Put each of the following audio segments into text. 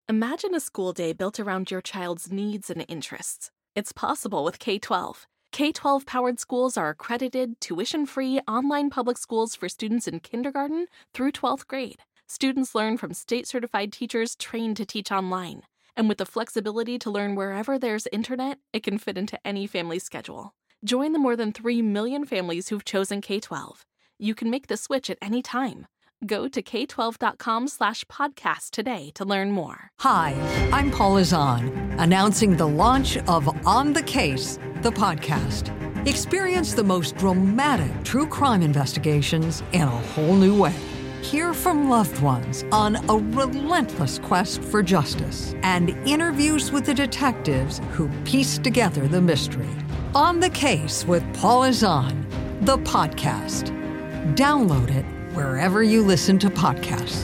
Imagine a school day built around your child's needs and interests. It's possible with K-12. K-12-powered schools are accredited, tuition-free, online public schools for students in kindergarten through 12th grade. Students learn from state-certified teachers trained to teach online. And with the flexibility to learn wherever there's internet, it can fit into any family's schedule. Join the more than 3 million families who've chosen K-12. You can make the switch at any time. Go to k12.com/podcast today to learn more. Hi, I'm Paula Zahn, announcing the launch of On the Case, the podcast. Experience the most dramatic true crime investigations in a whole new way. Hear from loved ones on a relentless quest for justice and interviews with the detectives who piece together the mystery. On the Case with Paula Zahn, the podcast. Download it wherever you listen to podcasts.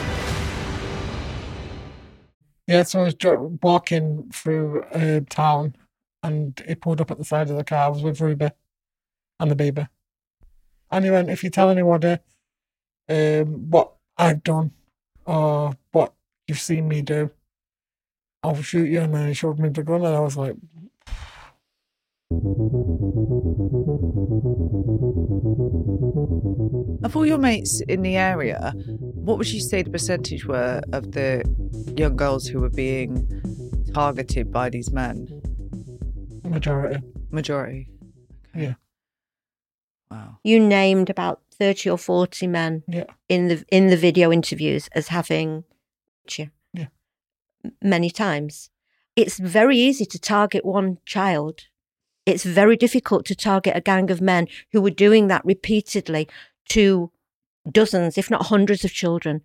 Yeah, so I was walking through town and he pulled up at the side of the car. I was with Ruby and the baby. And he went, if you tell anybody what I've done or what you've seen me do, I'll shoot you. And then he showed me the gun and I was like... Of all your mates in the area, what would you say the percentage were of the young girls who were being targeted by these men? Majority. Okay. Yeah. Wow. You named about 30 or 40 men in the video interviews as having many times. It's very easy to target one child. It's very difficult to target a gang of men who were doing that repeatedly to dozens, if not hundreds of children.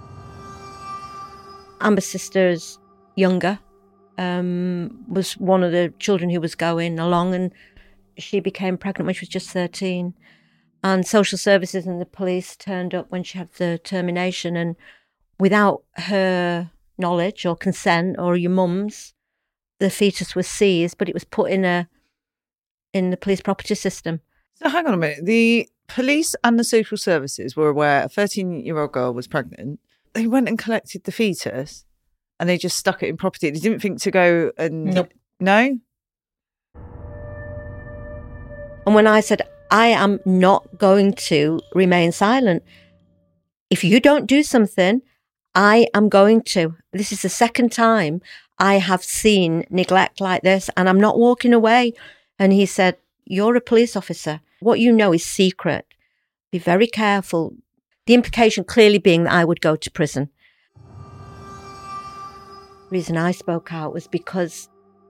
Amber's sister's younger was one of the children who was going along, and she became pregnant when she was just 13. And social services and the police turned up when she had the termination, and without her knowledge or consent or your mum's, the fetus was seized, but it was put in the police property system. So hang on a minute. The police and the social services were aware a 13-year-old girl was pregnant. They went and collected the fetus and they just stuck it in property. They didn't think to go and... Nope. No? And when I said, I am not going to remain silent. If you don't do something, I am going to. This is the second time I have seen neglect like this, and I'm not walking away. And he said, you're a police officer. What you know is secret. Be very careful. The implication clearly being that I would go to prison. The reason I spoke out was because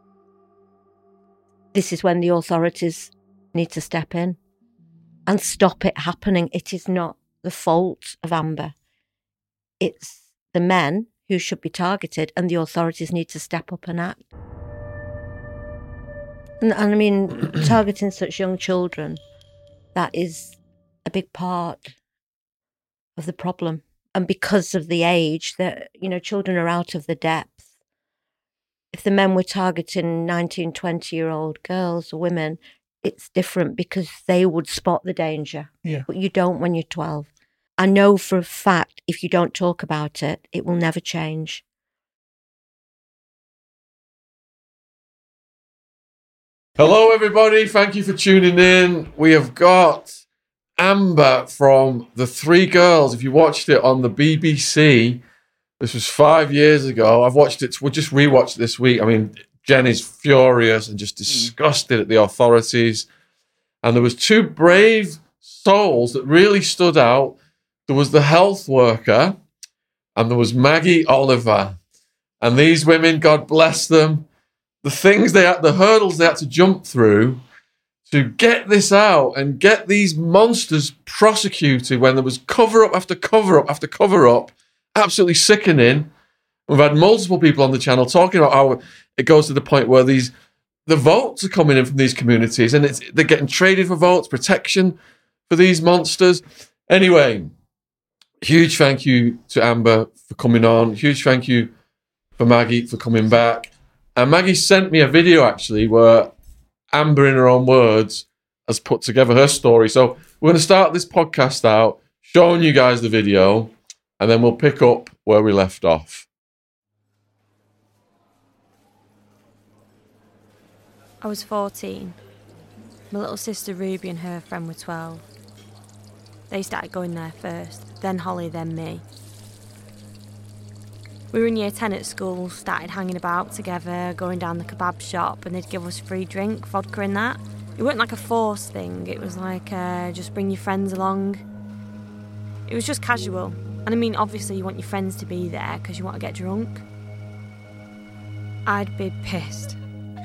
this is when the authorities need to step in and stop it happening. It is not the fault of Amber. It's the men who should be targeted, and the authorities need to step up and act. And I mean, targeting such young children, that is a big part of the problem. And because of the age, that children are out of the depth. If the men were targeting 19, 20-year-old girls or women, it's different because they would spot the danger. Yeah. But you don't when you're 12. I know for a fact if you don't talk about it, it will never change. Hello, everybody. Thank you for tuning in. We have got Amber from The Three Girls. If you watched it on the BBC, this was 5 years ago. I've watched it. We'll just rewatched it this week. I mean, Jen is furious and just disgusted at the authorities. And there was two brave souls that really stood out. There was the health worker and there was Maggie Oliver. And these women, God bless them, the hurdles they had to jump through to get this out and get these monsters prosecuted when there was cover up after cover up after cover up. Absolutely sickening. We've had multiple people on the channel talking about how it goes to the point where the votes are coming in from these communities and they're getting traded for votes, protection for these monsters. Anyway, huge thank you to Amber for coming on. Huge thank you for Maggie for coming back. And Maggie sent me a video, actually, where Amber, in her own words, has put together her story. So we're going to start this podcast out, showing you guys the video, and then we'll pick up where we left off. I was 14. My little sister Ruby and her friend were 12. They started going there first, then Holly, then me. We were in year 10 at school, started hanging about together, going down the kebab shop, and they'd give us free drink, vodka and that. It wasn't like a forced thing, it was like just bring your friends along. It was just casual. And I mean, obviously you want your friends to be there because you want to get drunk. I'd be pissed.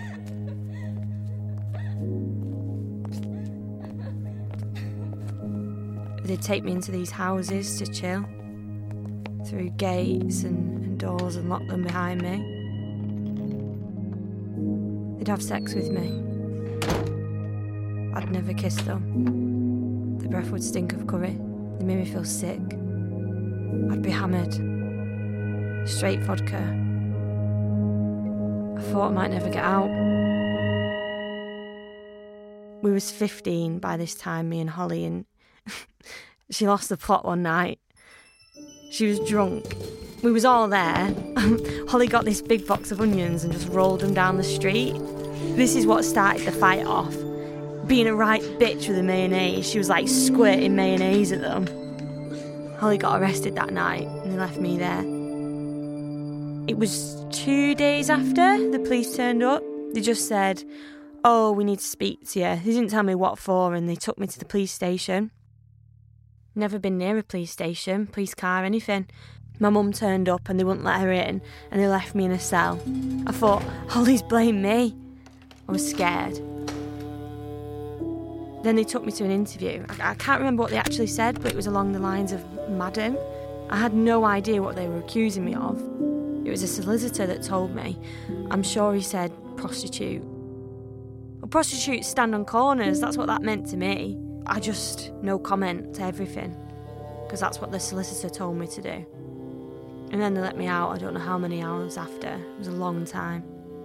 They'd take me into these houses to chill, through gates and doors, and lock them behind me. They'd have sex with me. I'd never kiss them. The breath would stink of curry. They made me feel sick. I'd be hammered. Straight vodka. I thought I might never get out. We was 15 by this time, me and Holly, and she lost the plot one night. She was drunk. We was all there. Holly got this big box of onions and just rolled them down the street. This is what started the fight off. Being a right bitch with the mayonnaise, she was like squirting mayonnaise at them. Holly got arrested that night and they left me there. It was 2 days after the police turned up. They just said, "Oh, we need to speak to you." They didn't tell me what for, and they took me to the police station. Never been near a police station, police car, anything. My mum turned up and they wouldn't let her in, and they left me in a cell. I thought, Holly's blamed me. I was scared. Then they took me to an interview. I can't remember what they actually said, but it was along the lines of madam. I had no idea what they were accusing me of. It was a solicitor that told me. I'm sure he said prostitute. Well, prostitutes stand on corners, that's what that meant to me. I just, no comment to everything, because that's what the solicitor told me to do. And then they let me out, I don't know how many hours after. It was a long time.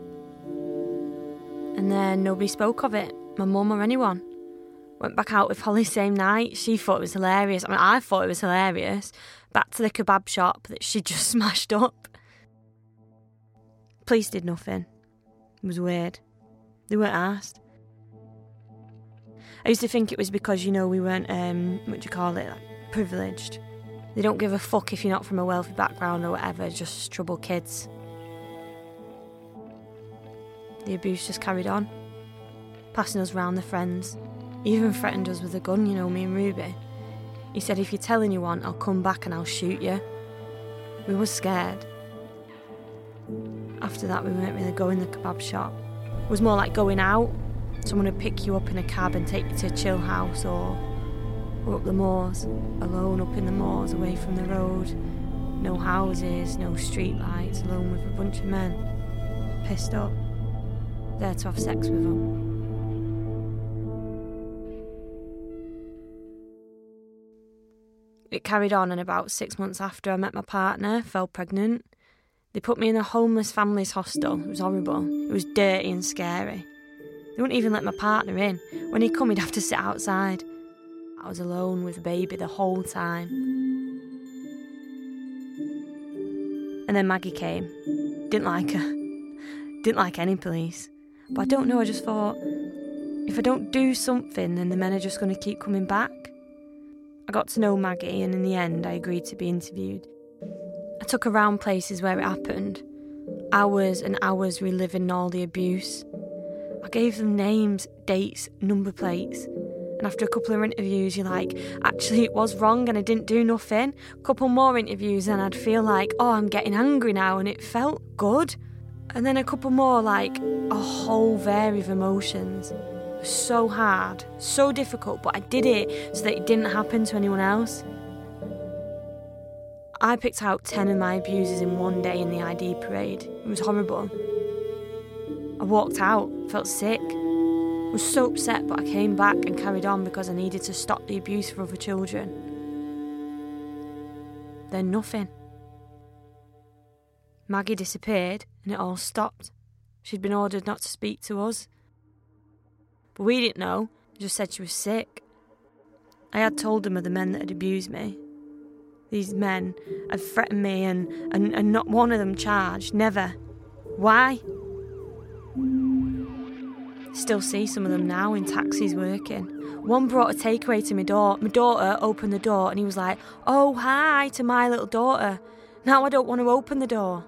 And then nobody spoke of it, my mum or anyone. Went back out with Holly same night. She thought it was hilarious. I mean, I thought it was hilarious. Back to the kebab shop that she'd just smashed up. Police did nothing. It was weird. They weren't asked. I used to think it was because, we weren't, privileged. They don't give a fuck if you're not from a wealthy background or whatever, just troubled kids. The abuse just carried on, passing us round the friends. He even threatened us with a gun, me and Ruby. He said, if you tell anyone, I'll come back and I'll shoot you. We were scared. After that, we weren't really going to the kebab shop. It was more like going out. Someone would pick you up in a cab and take you to a chill house or up the moors, alone up in the moors, away from the road. No houses, no street lights, alone with a bunch of men. Pissed up. There to have sex with them. It carried on, and about 6 months after I met my partner, fell pregnant. They put me in a homeless family's hostel. It was horrible. It was dirty and scary. They wouldn't even let my partner in. When he'd come, he'd have to sit outside. I was alone with the baby the whole time. And then Maggie came. Didn't like her. Didn't like any police. But I don't know, I just thought, if I don't do something, then the men are just going to keep coming back. I got to know Maggie, and in the end, I agreed to be interviewed. I took her around places where it happened. Hours and hours reliving all the abuse. I gave them names, dates, number plates. And after a couple of interviews, you're like, actually, it was wrong and I didn't do nothing. A couple more interviews and I'd feel like, oh, I'm getting angry now, and it felt good. And then a couple more, like a whole variety of emotions. It was so hard, so difficult, but I did it so that it didn't happen to anyone else. I picked out 10 of my abusers in one day in the ID parade. It was horrible. I walked out, felt sick. I was so upset, but I came back and carried on because I needed to stop the abuse for other children. Then nothing. Maggie disappeared and it all stopped. She'd been ordered not to speak to us. But we didn't know, just said she was sick. I had told them of the men that had abused me. These men had threatened me and not one of them charged, never. Why? Still see some of them now in taxis working. One brought a takeaway to my door. My daughter opened the door and he was like, "Oh, hi," to my little daughter. Now I don't want to open the door.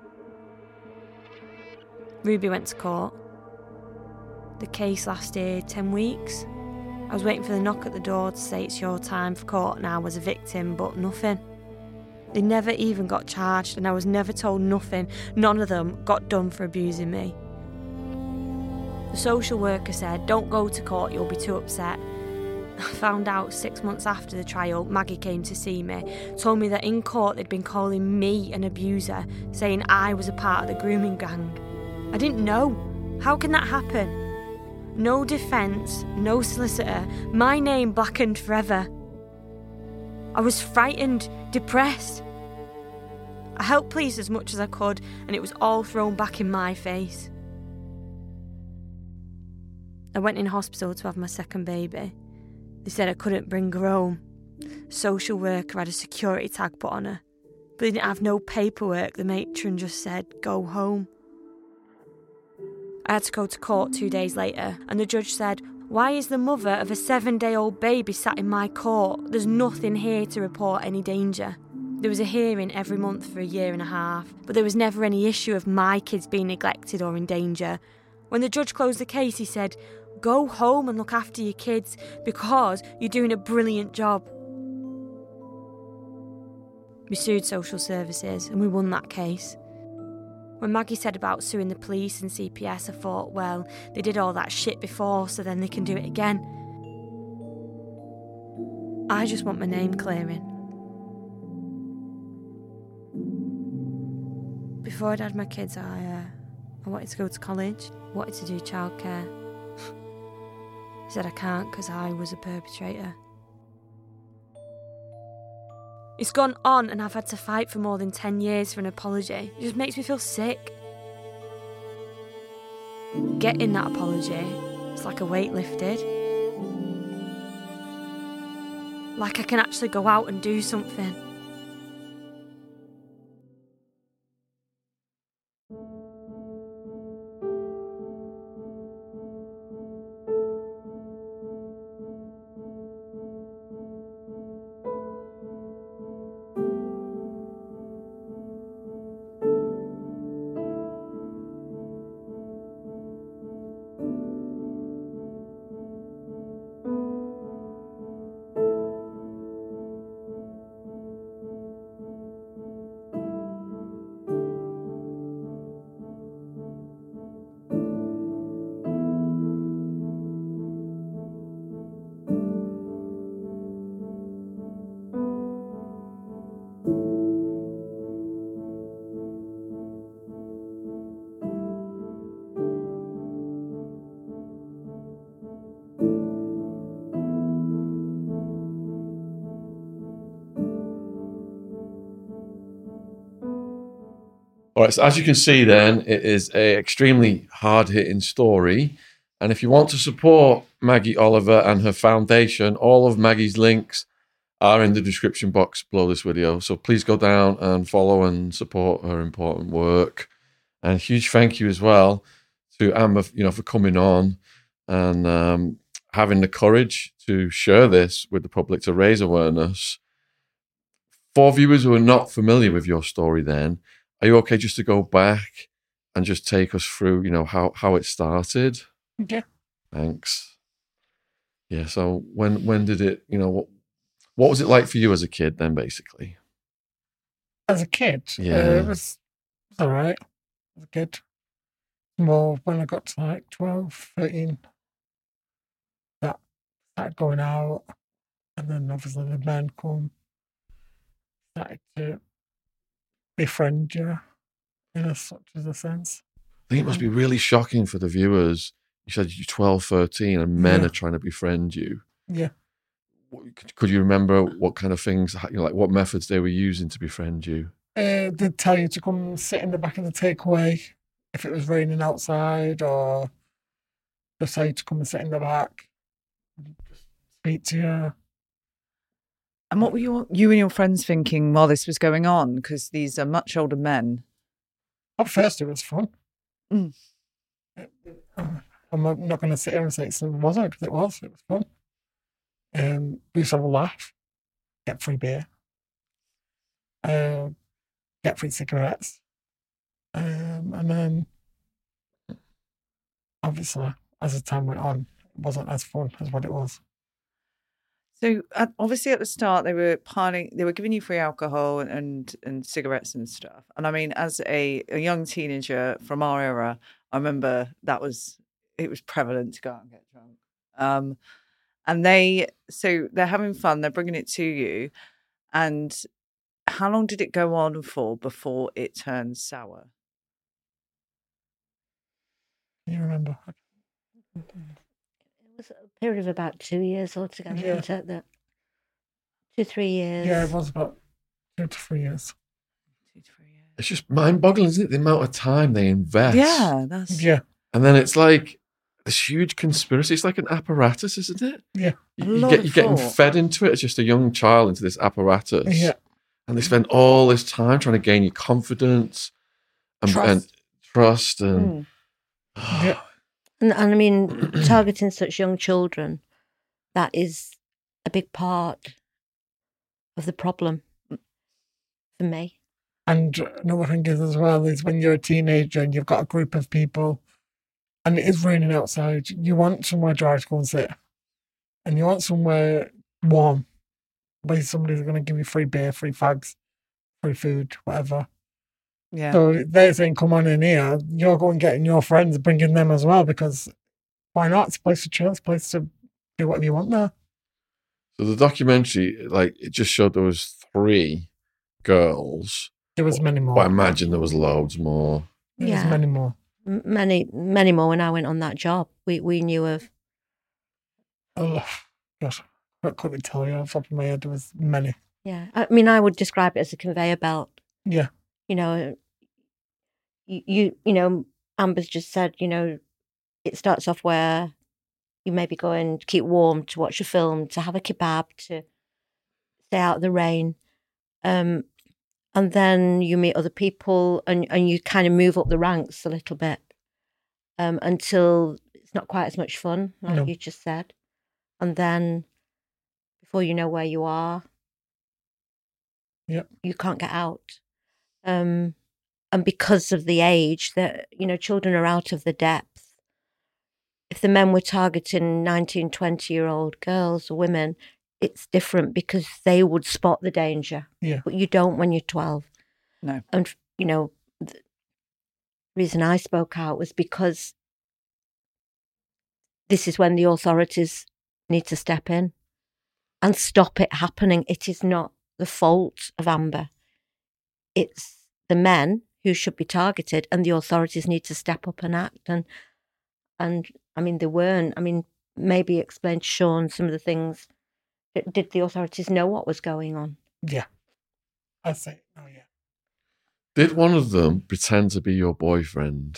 Ruby went to court. The case lasted 10 weeks. I was waiting for the knock at the door to say it's your time for court now as a victim, but nothing. They never even got charged and I was never told nothing. None of them got done for abusing me. The social worker said, "Don't go to court, you'll be too upset." I found out 6 months after the trial, Maggie came to see me, told me that in court they'd been calling me an abuser, saying I was a part of the grooming gang. I didn't know. How can that happen? No defence, no solicitor, my name blackened forever. I was frightened, depressed. I helped police as much as I could, and it was all thrown back in my face. I went in hospital to have my second baby. They said I couldn't bring her home. Social worker had a security tag put on her, but they didn't have no paperwork. The matron just said, "Go home." I had to go to court 2 days later, and the judge said, "Why is the mother of a 7-day-old baby sat in my court? There's nothing here to report any danger." There was a hearing every month for a year and a half, but there was never any issue of my kids being neglected or in danger. When the judge closed the case, he said, "Go home and look after your kids because you're doing a brilliant job." We sued social services and we won that case. When Maggie said about suing the police and CPS, I thought, well, they did all that shit before, so then they can do it again. I just want my name clearing. Before I'd had my kids, I wanted to go to college, wanted to do childcare. I said I can't because I was a perpetrator. It's gone on and I've had to fight for more than 10 years for an apology. It just makes me feel sick. Getting that apology, it's like a weight lifted. Like I can actually go out and do something. All right, so as you can see then, it is an extremely hard-hitting story. And if you want to support Maggie Oliver and her foundation, all of Maggie's links are in the description box below this video. So please go down and follow and support her important work. And a huge thank you as well to Amber, for coming on and having the courage to share this with the public to raise awareness. For viewers who are not familiar with your story then, are you okay just to go back and just take us through, how it started? Yeah. Thanks. Yeah, so when did it, what was it like for you as a kid then, basically? As a kid? Yeah. It was all right. As a kid. More when I got to like 12, 13, that started going out. And then obviously the men started to befriend you in such as a sense. I think it must be really shocking for the viewers. You said you're 12, 13 and men are trying to befriend you. Yeah. Could you remember what kind of things, what methods they were using to befriend you? They'd tell you to come sit in the back of the takeaway if it was raining outside, or just tell you to come and sit in the back, just speak to you. And what were you and your friends thinking while this was going on? Because these are much older men. At first it was fun. Mm. I I'm not going to sit here and say it wasn't, because it was. It was fun. We used to have a laugh, get free beer, get free cigarettes, and then obviously as the time went on, it wasn't as fun as what it was. So obviously at the start they were giving you free alcohol and cigarettes and stuff. And I mean, as a young teenager from our era, I remember it was prevalent to go out and get drunk. And they're having fun, they're bringing it to you. And how long did it go on for before it turned sour? Can you remember? It was a period of about 2 years altogether. Yeah. Wasn't it? 2-3 years. Yeah, it was about 2 to 3 years. 2 to 3 years. It's just mind-boggling, isn't it? The amount of time they invest. Yeah, that's Yeah, And then it's like this huge conspiracy. It's like an apparatus, isn't it? yeah, You're getting fed into it as just a young child into this apparatus. yeah. And they spend all this time trying to gain your confidence and trust and Yeah. And I mean, targeting such young children, that is a big part of the problem for me. And another thing is as well is when you're a teenager and you've got a group of people and it is raining outside, you want somewhere dry to go and sit. And you want somewhere warm where somebody's going to give you free beer, free fags, free food, whatever. Yeah. So they're saying, come on in here. You're going getting your friends, bringing them as well, because why not? It's a place to chill. It's a place to do whatever you want there. So the documentary, like, it just showed there was 3 girls. There was many more. But I imagine there was loads more. There was Yeah. many more. Many more when I went on that job. We knew of. Oh, gosh. I couldn't tell you off the top of my head. There was many. Yeah. I mean, I would describe it as a conveyor belt. Yeah. You know, you know, Amber's just said, you know, it starts off where you maybe go and keep warm, to watch a film, to have a kebab, to stay out of the rain. And then you meet other people and you kind of move up the ranks a little bit until it's not quite as much fun, like No. you just said. And then before you know where you are, Yep. you can't get out. And because of the age that, you know, children are out of the depth. If the men were targeting 19, 20-year-old girls or women, it's different because they would spot the danger. Yeah. But you don't when you're 12. No. And, you know, the reason I spoke out was because this is when the authorities need to step in and stop it happening. It is not the fault of Amber. It's the men who should be targeted, and the authorities need to step up and act. And I mean, they weren't. I mean, maybe explain to Sean some of the things. Did the authorities know what was going on? Yeah. I'd say, oh, yeah. Did one of them pretend to be your boyfriend?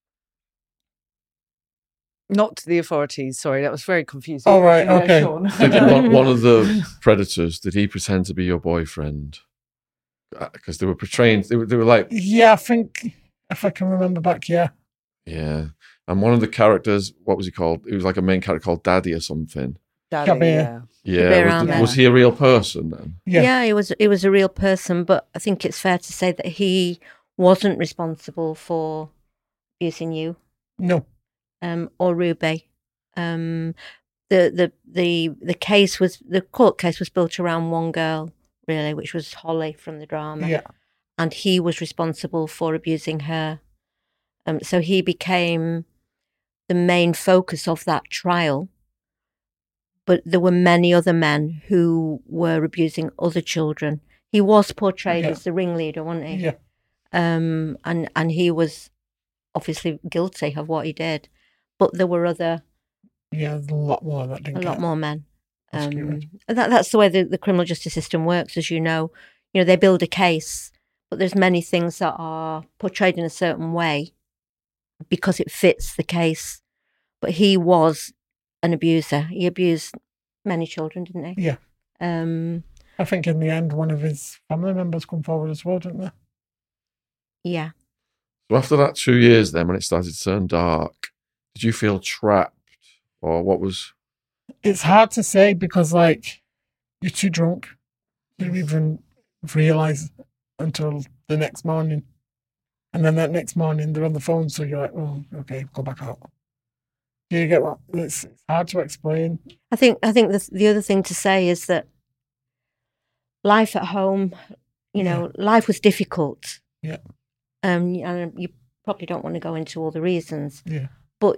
Not to the authorities. Sorry, that was very confusing. Oh, right, okay. Sean. Did one of the predators, did he pretend to be your boyfriend? Because they were portraying, they were like... Yeah, I think, if I can remember back, yeah. Yeah. And one of the characters, what was he called? He was like a main character called Daddy or something. Daddy, Kabir. yeah. Yeah. Ahmed. Was he a real person then? Yeah. He was a real person, but I think it's fair to say that he wasn't responsible for abusing you. No. Or Ruby. The case was, the court case was built around one girl, really, which was Holly from the drama. Yeah. And he was responsible for abusing her. So he became the main focus of that trial. But there were many other men who were abusing other children. He was portrayed as the ringleader, wasn't he? Yeah. And he was obviously guilty of what he did. But there were other... Yeah, there's a lot more that didn't a get lot more men. prosecuted. That's the way the criminal justice system works, as you know. You know, they build a case, but there's many things that are portrayed in a certain way because it fits the case. But he was an abuser. He abused many children, didn't he? Yeah. Yeah. I think in the end, one of his family members come forward as well, didn't they? Yeah. So after that 2 years then, when it started to turn dark, Did you feel trapped, or what was? It's hard to say because, like, you're too drunk to even realise until the next morning. And then that next morning, they're on the phone, so you're like, oh, okay, go back out. Do you get what? It's hard to explain. I think the other thing to say is that life at home, life was difficult. Yeah. And you probably don't want to go into all the reasons. Yeah. But,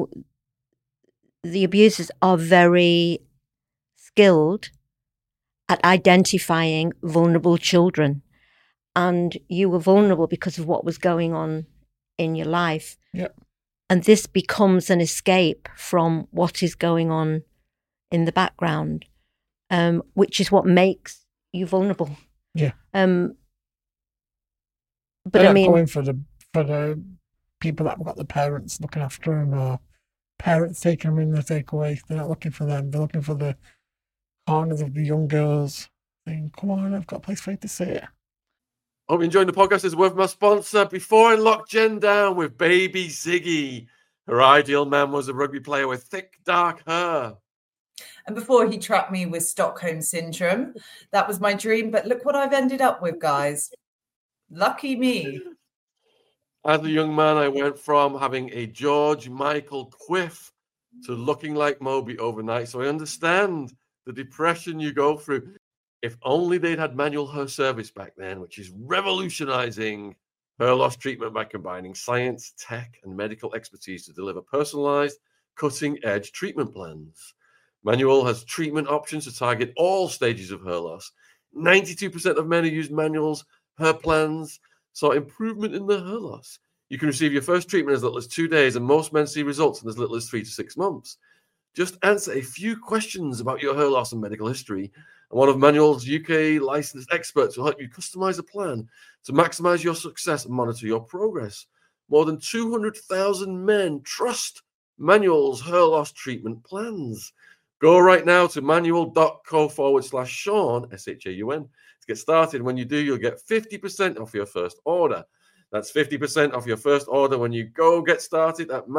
the abusers are very skilled at identifying vulnerable children. And you were vulnerable because of what was going on in your life. Yeah. And this becomes an escape from what is going on in the background, which is what makes you vulnerable. Yeah. But They're I mean, going for the people that have got the parents looking after them, or parents taking them in the takeaway. They're not looking for them. They're looking for the corners of the young girls, saying, "Come on, I've got a place for you to sit." Hope you're enjoying the podcast. It's with my sponsor. Before I locked Jen down with baby Ziggy, her ideal man was a rugby player with thick, dark hair. And before he trapped me with Stockholm Syndrome, that was my dream. But look what I've ended up with, guys. Lucky me. As a young man, I went from having a George Michael quiff to looking like Moby overnight. So I understand the depression you go through. If only they'd had manual hair service back then, which is revolutionizing hair loss treatment by combining science, tech, and medical expertise to deliver personalized, cutting-edge treatment plans. Manual has treatment options to target all stages of hair loss. 92% of men who use Manual's hair plans saw improvement in their hair loss. You can receive your first treatment as little as 2 days, and most men see results in as little as 3 to 6 months. Just answer a few questions about your hair loss and medical history, and one of Manual's UK licensed experts will help you customize a plan to maximize your success and monitor your progress. More than 200,000 men trust Manual's hair loss treatment plans. Go right now to manual.co/Shaun, SHAUN, to get started. When you do, you'll get 50% off your first order. That's 50% off your first order when you go get started at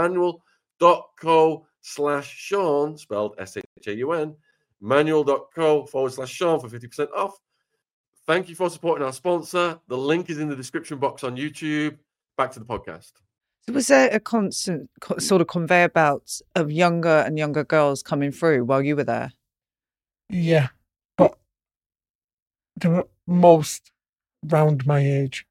manual.co/Shaun, spelled SHAUN, manual.co/Shaun for 50% off. Thank you for supporting our sponsor. The link is in the description box on YouTube. Back to the podcast. So was there a constant sort of conveyor belt of younger and younger girls coming through while you were there? Yeah, but they were most round my age.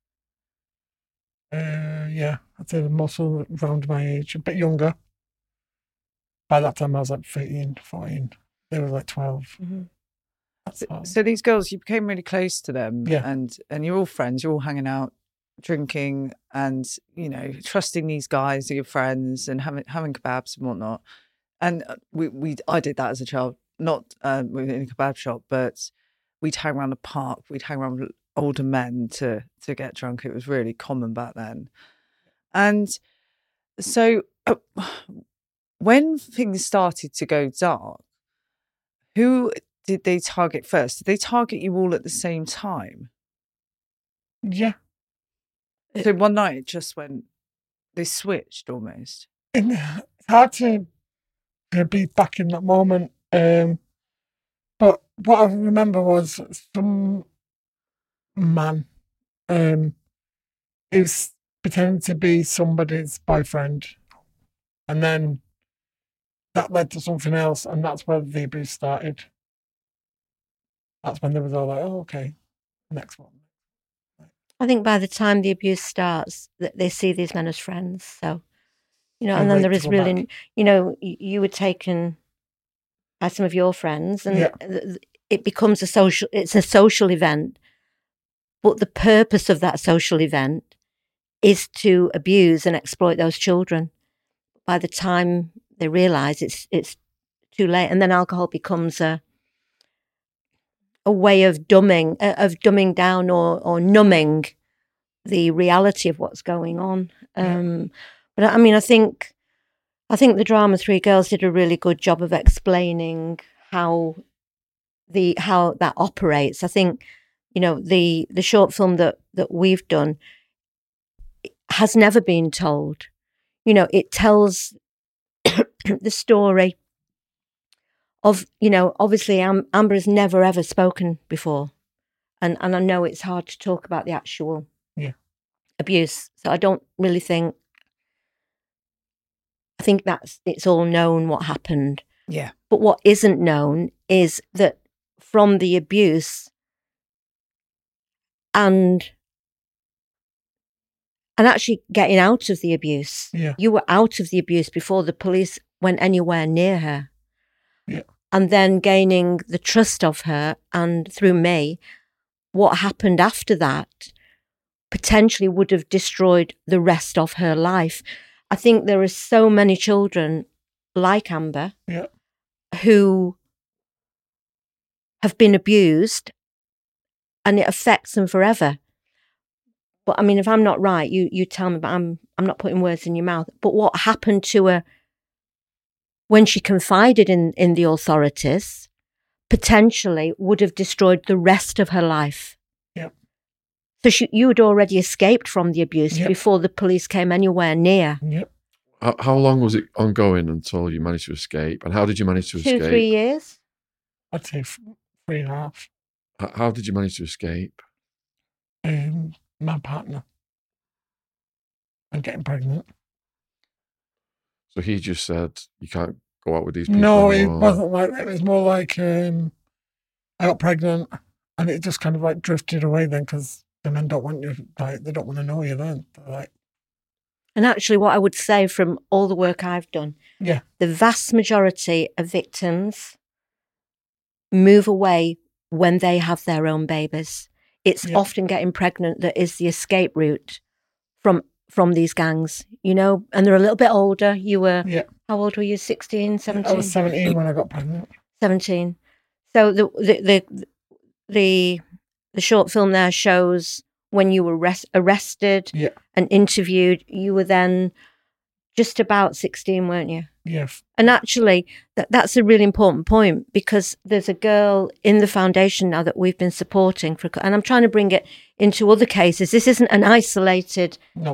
Yeah, I'd say the most around my age, a bit younger. By that time, I was like 13, 14. They were like 12. Mm-hmm. So these girls, you became really close to them. Yeah. And you're all friends. You're all hanging out, drinking, and, trusting these guys are your friends and having kebabs and whatnot. And I did that as a child, not in a kebab shop, but we'd hang around the park. We'd hang around with older men to get drunk. It was really common back then. And so when things started to go dark, who did they target first? Did they target you all at the same time? Yeah. So one night it just went, they switched almost. And it's hard to be back in that moment. But what I remember was some man who was pretending to be somebody's boyfriend, and then that led to something else, and that's where the abuse started. That's when they was all like, "Oh, okay, next one." I think by the time the abuse starts, they see these men as friends. So, and And then wait there to is go really, back. you were taken by some of your friends, and it becomes it's a social event. But the purpose of that social event is to abuse and exploit those children. By the time they realise it's too late, and then alcohol becomes a way of dumbing down or numbing the reality of what's going on. But I mean, I think the drama Three Girls did a really good job of explaining how that operates. I think the short film that we've done has never been told. It tells the story of, obviously Amber has never ever spoken before. And I know it's hard to talk about the actual abuse. So I don't really think, I think it's all known what happened. Yeah. But what isn't known is that from the abuse and actually getting out of the abuse, you were out of the abuse before the police went anywhere near her. Yeah. And then gaining the trust of her, and through me, what happened after that potentially would have destroyed the rest of her life. I think there are so many children like Amber who have been abused and it affects them forever. But I mean, if I'm not right, you tell me, but I'm not putting words in your mouth. But what happened to her when she confided in the authorities potentially would have destroyed the rest of her life. Yeah. So you had already escaped from the abuse before the police came anywhere near. Yep. How long was it ongoing until you managed to escape? And how did you manage to escape? 2-3 years. I'd say 3.5. How did you manage to escape? My partner. And getting pregnant. So he just said, you can't go out with these people No, anymore. it wasn't like that. It was more like I got pregnant and it just kind of like drifted away then because the men don't want you, like, they don't want to know you then. Like, and actually what I would say from all the work I've done, the vast majority of victims move away when they have their own babies. It's often getting pregnant that is the escape route from these gangs, and they're a little bit older. You were, how old were you? 16, 17? I was 17 when I got pregnant. 17. So the short film there shows when you were arrested and interviewed, you were then just about 16, weren't you? Yes. And actually, that's a really important point because there's a girl in the foundation now that we've been supporting and I'm trying to bring it into other cases. This isn't an isolated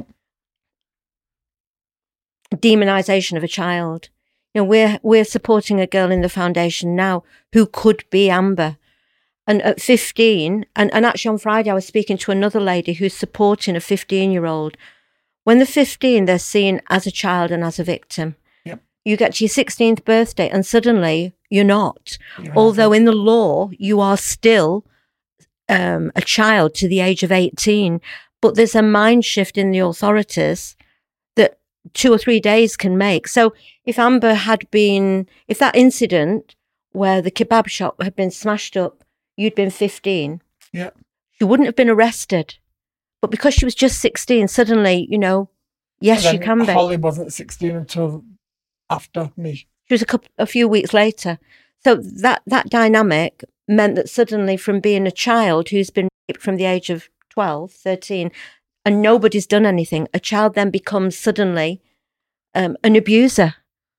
demonization of a child. We're supporting a girl in the foundation now who could be Amber. And at 15, and actually on Friday I was speaking to another lady who's supporting a 15-year-old. When they're 15, they're seen as a child and as a victim. You get to your 16th birthday and suddenly you're not. Although in the law, you are still a child to the age of 18. But there's a mind shift in the authorities that 2 or 3 days can make. So if Amber if that incident where the kebab shop had been smashed up, you'd been 15, she wouldn't have been arrested. But because she was just 16, suddenly, yes, she can be. Holly wasn't 16 until after me. She was a few weeks later. So that dynamic meant that suddenly from being a child who's been raped from the age of 12, 13, and nobody's done anything, a child then becomes suddenly an abuser.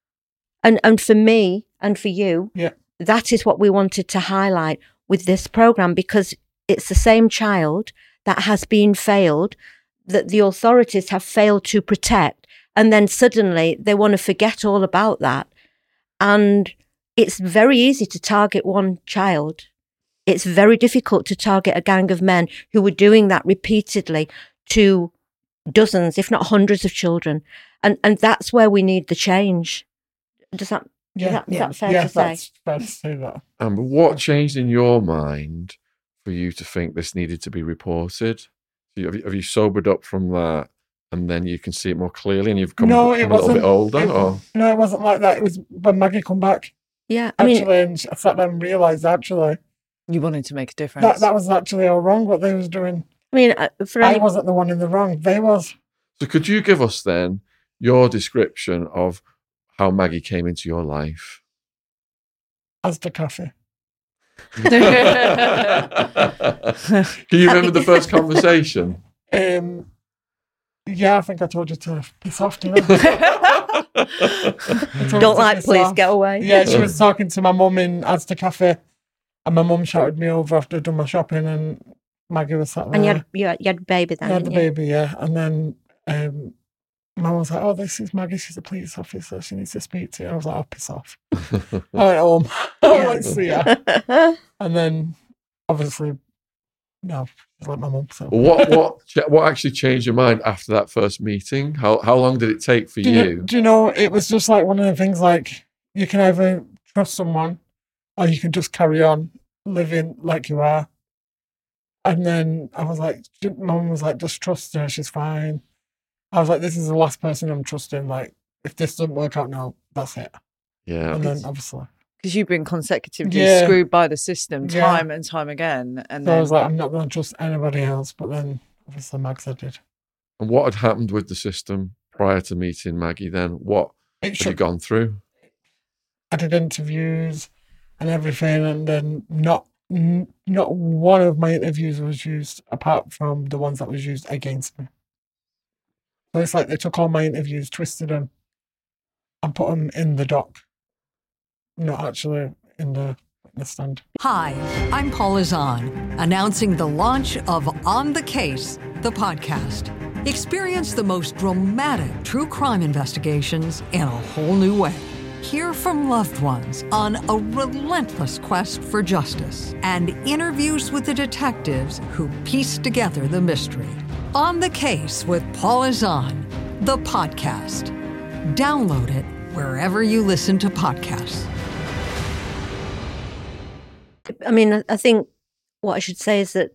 And for me and for you, that is what we wanted to highlight with this program, because it's the same child that has been failed, that the authorities have failed to protect. And then suddenly they want to forget all about that. And it's very easy to target one child. It's very difficult to target a gang of men who were doing that repeatedly to dozens, if not hundreds of children. And that's where we need the change. Is that fair to say? That's fair to say that. But what changed in your mind for you to think this needed to be reported? Have you sobered up from that? And then you can see it more clearly, and you've become a little bit older? No, it wasn't like that. It was when Maggie come back. Yeah, and I sat there and realised, actually, you wanted to make a difference. That was actually all wrong, what they was doing. I mean, I wasn't the one in the wrong. They was. So could you give us, then, your description of how Maggie came into your life? Asda Cafe. Can you remember the first conversation? Yeah, I think I told you to piss off, didn't I? Don't like, please get away. Yeah, she was talking to my mum in Asda Cafe, and my mum shouted me over after I'd done my shopping, and Maggie was sat there. And you had a baby then, I had the baby, yeah. And then Mum was like, "Oh, this is Maggie. She's a police officer. She needs to speak to you." I was like, "Oh, piss off." I went home. I went to see her. And then, obviously, no, she's like my mum. So. What actually changed your mind after that first meeting? How long did it take for you? Do you know, it was just like one of the things, like, you can either trust someone or you can just carry on living like you are. And then I was like, Mum was like, just trust her, she's fine. I was like, this is the last person I'm trusting. Like, if this doesn't work out now, that's it. Yeah. And then, obviously. Because you've been consecutively screwed by the system time and time again. And so then... I was like, I'm not going to trust anybody else. But then, obviously, Mags, I did. And what had happened with the system prior to meeting Maggie then? What had you gone through? I did interviews and everything, and then not one of my interviews was used apart from the ones that was used against me. So it's like they took all my interviews, twisted them, and put them in the dock, not actually in the stand. Hi, I'm Paula Zahn, announcing the launch of On the Case, the podcast. Experience the most dramatic true crime investigations in a whole new way. Hear from loved ones on a relentless quest for justice and interviews with the detectives who piece together the mystery. On the Case with Paula Zahn, the podcast. Download it wherever you listen to podcasts. I mean, I think what I should say is that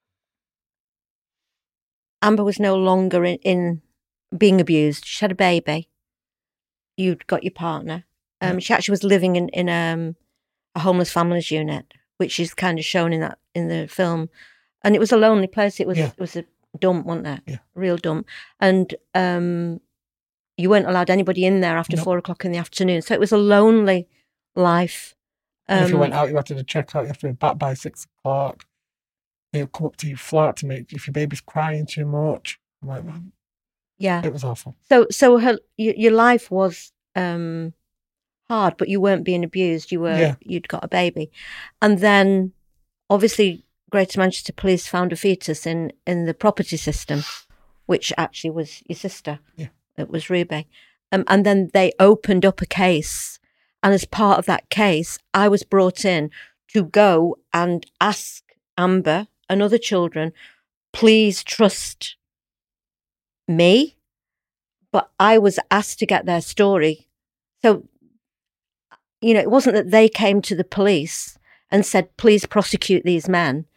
Amber was no longer in being abused. She had a baby. You'd got your partner. She actually was living in a homeless families unit, which is kind of shown in the film. And it was a lonely place. It was a dump, wasn't it? Yeah. A real dump. And you weren't allowed anybody in there after 4 o'clock in the afternoon. So it was a lonely life. And if you went out, you had to check out. You have to be back by 6 o'clock. They'll come up to your flat to make if your baby's crying too much. I'm like, yeah, it was awful. So your life was hard, but you weren't being abused. You'd got a baby, and then obviously Greater Manchester Police found a fetus in the property system, which actually was your sister. Yeah, it was Ruby, and then they opened up a case. And as part of that case, I was brought in to go and ask Amber and other children, please trust me. But I was asked to get their story. So, it wasn't that they came to the police and said, please prosecute these men.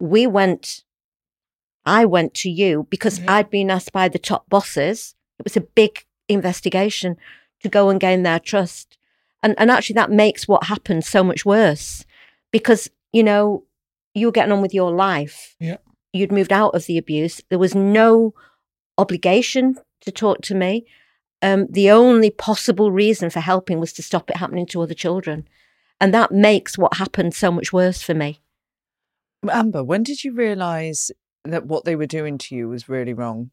I went to you because I'd been asked by the top bosses. It was a big investigation to go and gain their trust. And actually that makes what happened so much worse because, you were getting on with your life. Yeah. You'd moved out of the abuse. There was no obligation to talk to me. The only possible reason for helping was to stop it happening to other children. And that makes what happened so much worse for me. Amber, when did you realise that what they were doing to you was really wrong?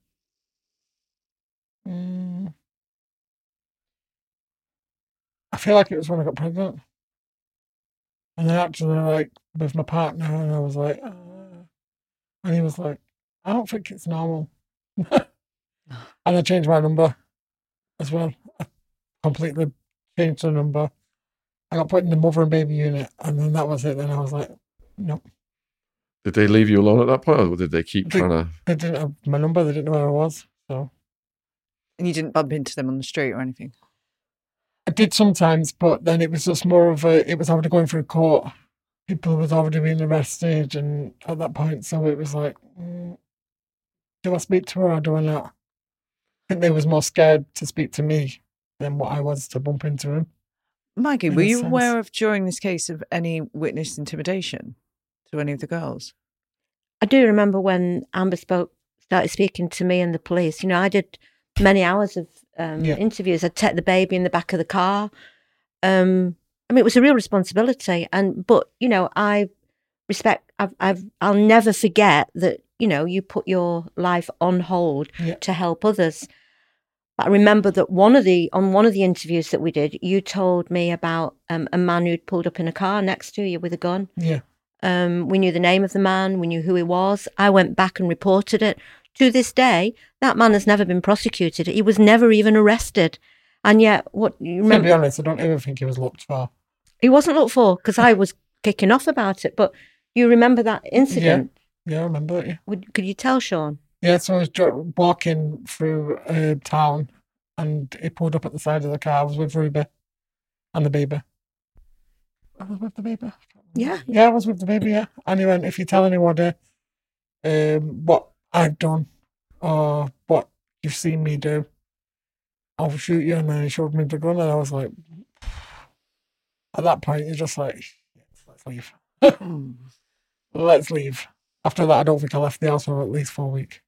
I feel like it was when I got pregnant. And then actually, with my partner, and I was like, and he was like, I don't think it's normal. And I changed my number as well. I completely changed the number. I got put in the mother and baby unit, and then that was it. Then I was like, nope. Did they leave you alone at that point, or did they keep trying to... They didn't have my number. They didn't know where I was. So. And you didn't bump into them on the street or anything? I did sometimes, but then it was just more of it was already going through court. People was already being arrested, and at that point, so it was like, do I speak to her or do I not? I think they was more scared to speak to me than what I was to bump into him. Maggie, were you aware of, during this case, of any witness intimidation to any of the girls? I do remember when Amber started speaking to me and the police. I did many hours of interviews. I'd take the baby in the back of the car. It was a real responsibility. But I respect. I'll never forget that. You put your life on hold to help others. But I remember that on one of the interviews that we did, you told me about a man who'd pulled up in a car next to you with a gun. Yeah. We knew the name of the man. We knew who he was. I went back and reported it To this day, that man has never been prosecuted. He was never even arrested. And yet, what you To remember? be honest, I don't even think he was looked for. He wasn't looked for because I was kicking off about it. But you remember that incident? Yeah, I remember it. Yeah. Could you tell, Sean? Yeah, so I was walking through town and he pulled up at the side of the car. I was with Ruby and the baby. I was with the baby? Yeah. Yeah, I was with the baby, yeah. And he went, if you tell anybody what I've done or what you've seen me do, I'll shoot you. And then he showed me the gun and I was like, at that point, you're just like, let's leave. Let's leave. After that, I don't think I left the house for at least 5 weeks.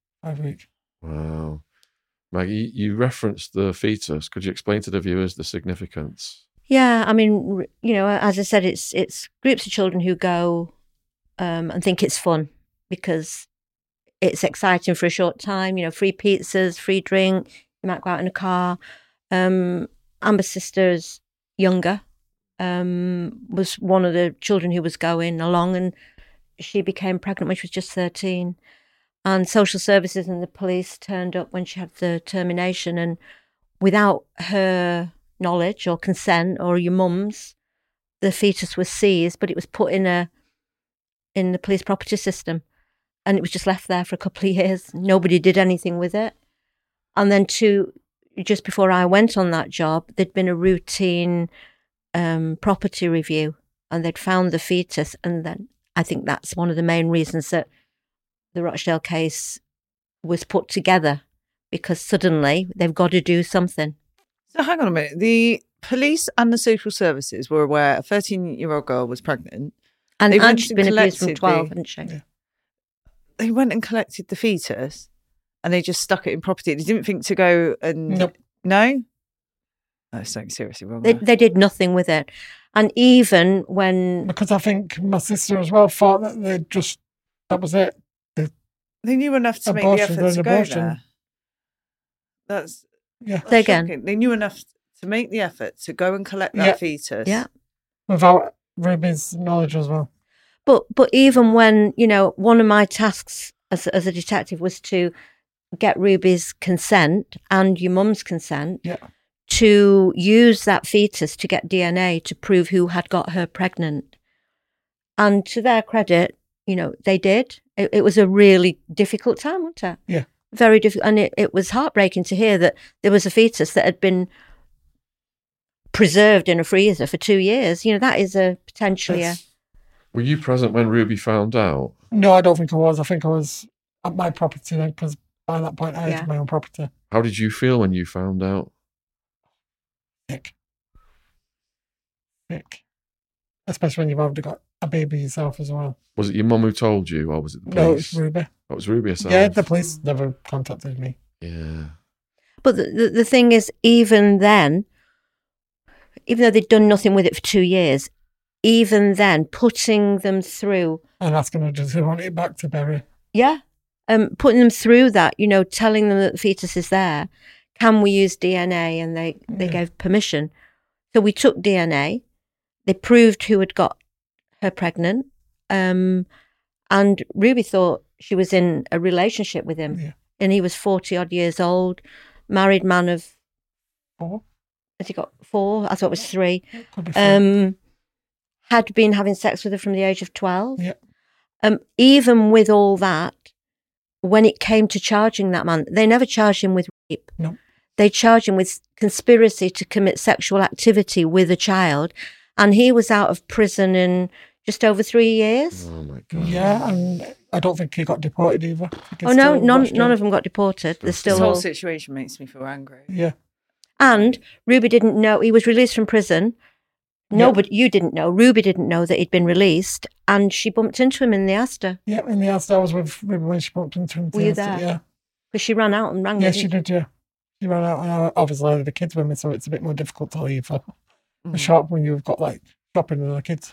Wow. Maggie, you referenced the fetus. Could you explain to the viewers the significance? Yeah, I mean, as I said, it's groups of children who go and think it's fun because it's exciting for a short time. Free pizzas, free drink. You might go out in a car. Amber's sister's younger was one of the children who was going along, and she became pregnant when she was just 13. And social services and the police turned up when she had the termination, and without her knowledge or consent or your mum's, the fetus was seized, but it was put in the police property system, and it was just left there for a couple of years. Nobody did anything with it. And then just before I went on that job, there'd been a routine property review, and they'd found the fetus, and then I think that's one of the main reasons that the Rochdale case was put together, because suddenly they've got to do something. So hang on a minute. The police and the social services were aware a 13-year-old girl was pregnant. And They went she's and been abused from collected 12, the- hasn't she? Yeah. They went and collected the fetus and they just stuck it in property. They didn't think to go and... Nope. No? That's something seriously wrong. They there. did nothing with it. And even when... Because I think my sister as well thought that that was it. They knew enough to make the Abortion, effort to go abortion. there. That's Yeah. Say again. shocking. They knew enough to make the effort to go and collect that Yeah. fetus. Yeah. Without Ruby's knowledge as well. But even when, one of my tasks as a detective was to get Ruby's consent and your mum's consent Yeah. to use that fetus to get DNA to prove who had got her pregnant. And to their credit, they did. It was a really difficult time, wasn't it? Yeah. Very difficult. And it was heartbreaking to hear that there was a fetus that had been preserved in a freezer for 2 years. That is potentially a... Were you present when Ruby found out? No, I don't think I was. I think I was at my property then, because by that point I Yeah. had my own property. How did you feel when you found out? Sick. Especially when you've already got a baby yourself as well. Was it your mum who told you, or was it the No, police? it's Ruby. Oh, it was Ruby herself. Yeah, the police never contacted me. Yeah. But the thing is, even then, even though they'd done nothing with it for 2 years, even then, putting them through, And asking her, does he want it back to bury? putting them through that, telling them that the fetus is there, can we use DNA? And they gave permission. So we took DNA. They proved who had got her pregnant. And Ruby thought she was in a relationship with him. Yeah. And he was 40 odd years old, married man of, 4? has he got 4? I thought it was 3. Could be 4. Had been having sex with her from the age of 12. Yeah. Even with all that, when it came to charging that man, they never charged him with rape. No. They charged him with conspiracy to commit sexual activity with a child, and he was out of prison in just over 3 years. Oh my God. Yeah, and I don't think he got deported either. I think Oh he's no, still none watched of him. them got deported. They're This still whole all. situation makes me feel angry. Yeah. And Ruby didn't know he was released from prison. Nobody, you didn't know. Ruby didn't know that he'd been released, and she bumped into him in the Astor Yeah, in the Astor, I was with Ruby when she bumped into him. Were you the Astor, there? Yeah. because she ran out and rang Yeah, me. she did, yeah. She ran out, and I obviously had the kids with me, so it's a bit more difficult to leave the shop when you've got shopping with the kids.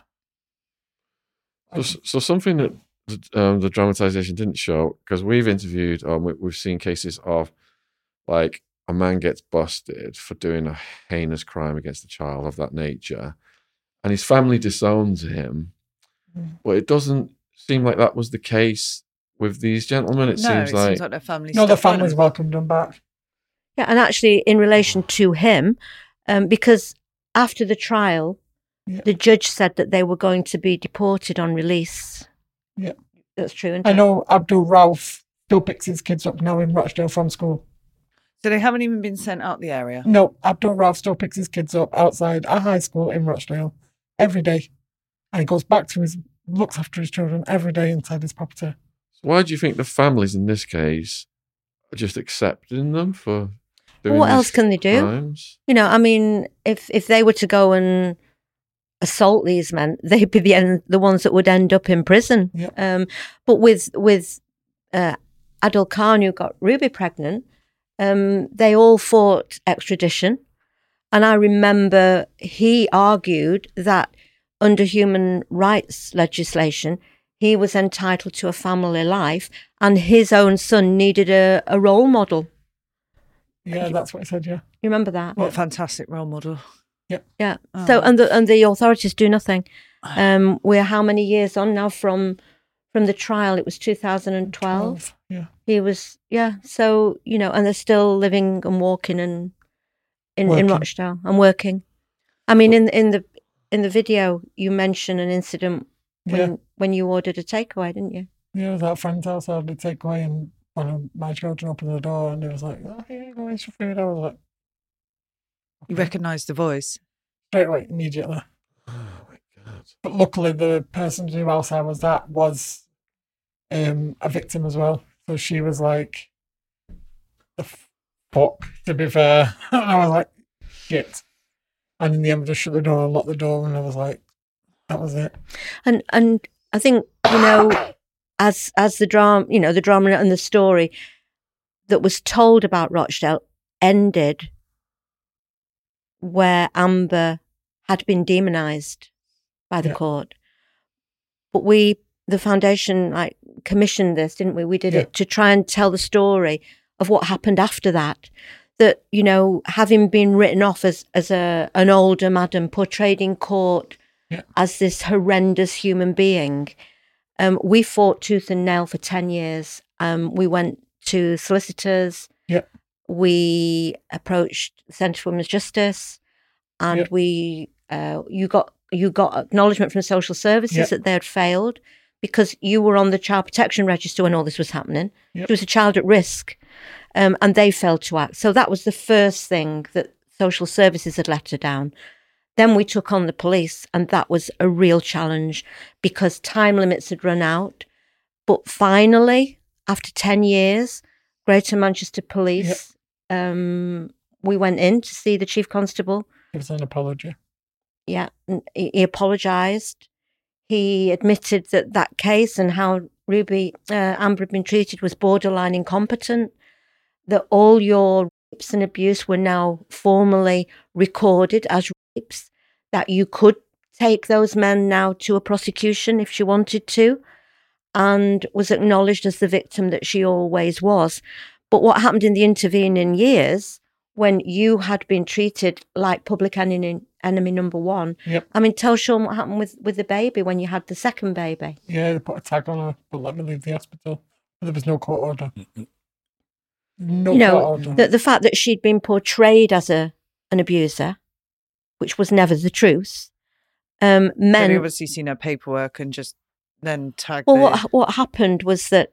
So something that the dramatisation didn't show, because we've interviewed, we've seen cases of a man gets busted for doing a heinous crime against a child of that nature, and his family disowns him. But it doesn't seem like that was the case with these gentlemen? It No, seems it like seems like their family. No, the stuck by family's them. welcomed them back. Yeah, and actually, in relation to him, because after the trial, Yeah. the judge said that they were going to be deported on release. Yeah. That's true, isn't I it? know Abdul Rauf still picks his kids up now in Rochdale from school. So they haven't even been sent out the area. No, Abdul Rauf still picks his kids up outside a high school in Rochdale every day. And he goes back to looks after his children every day inside his property. why do you think the families in this case are just accepting them for doing What these else can they do? crimes? You know, I mean, if they were to go and assault these men, they'd be the ones that would end up in prison. Yeah. But with Adil Khan, who got Ruby pregnant, they all fought extradition. And I remember he argued that under human rights legislation, he was entitled to a family life and his own son needed a role model. Yeah, that's what he said, yeah. You remember that? What a fantastic role model. Yeah. Oh. So and the authorities do nothing. We're how many years on now from the trial? It was 2012. Yeah. He was So and they're still living and walking and in Working. Rochdale and working. I mean, in the video you mention an incident when you ordered a takeaway, didn't you? Yeah, I was at a friend's house. I had a takeaway, and one of my children opened the door, and it was like, "Oh, here you go, it's your food." I was like, You recognise the voice. straight away, immediately. Oh my God. But luckily, the person who else I was at was a victim as well. So she was like, "The fuck," to be fair. And I was like, "Shit." And in the end, I just shut the door and locked the door, and I was like, that was it. And I think as the drama, the drama and the story that was told about Rochdale ended where Amber had been demonised by the court. But the foundation, commissioned this, didn't we? We did it to try and tell the story of what happened after that. That, having been written off as an older madam, portrayed in court as this horrendous human being, we fought tooth and nail for 10 years. We went to solicitors. Yeah. We approached the Centre for Women's Justice, and you got acknowledgement from social services that they had failed because you were on the child protection register when all this was happening. There was a child at risk, and they failed to act. So that was the first thing that social services had let her down. Then we took on the police, and that was a real challenge because time limits had run out. But finally, after 10 years, Greater Manchester Police, we went in to see the Chief Constable. It was an apology. Yeah, he apologised. He admitted that case and how Amber had been treated was borderline incompetent, that all your rapes and abuse were now formally recorded as rapes, that you could take those men now to a prosecution if she wanted to, and was acknowledged as the victim that she always was. But what happened in the intervening years, when you had been treated like public enemy number one, I mean, tell Sean what happened with the baby when you had the second baby. Yeah, they put a tag on her, but let me leave the hospital. But there was no court order. Court order. The fact that she'd been portrayed as an abuser, which was never the truth. They've obviously seen her paperwork and just then tagged. Well, what happened was that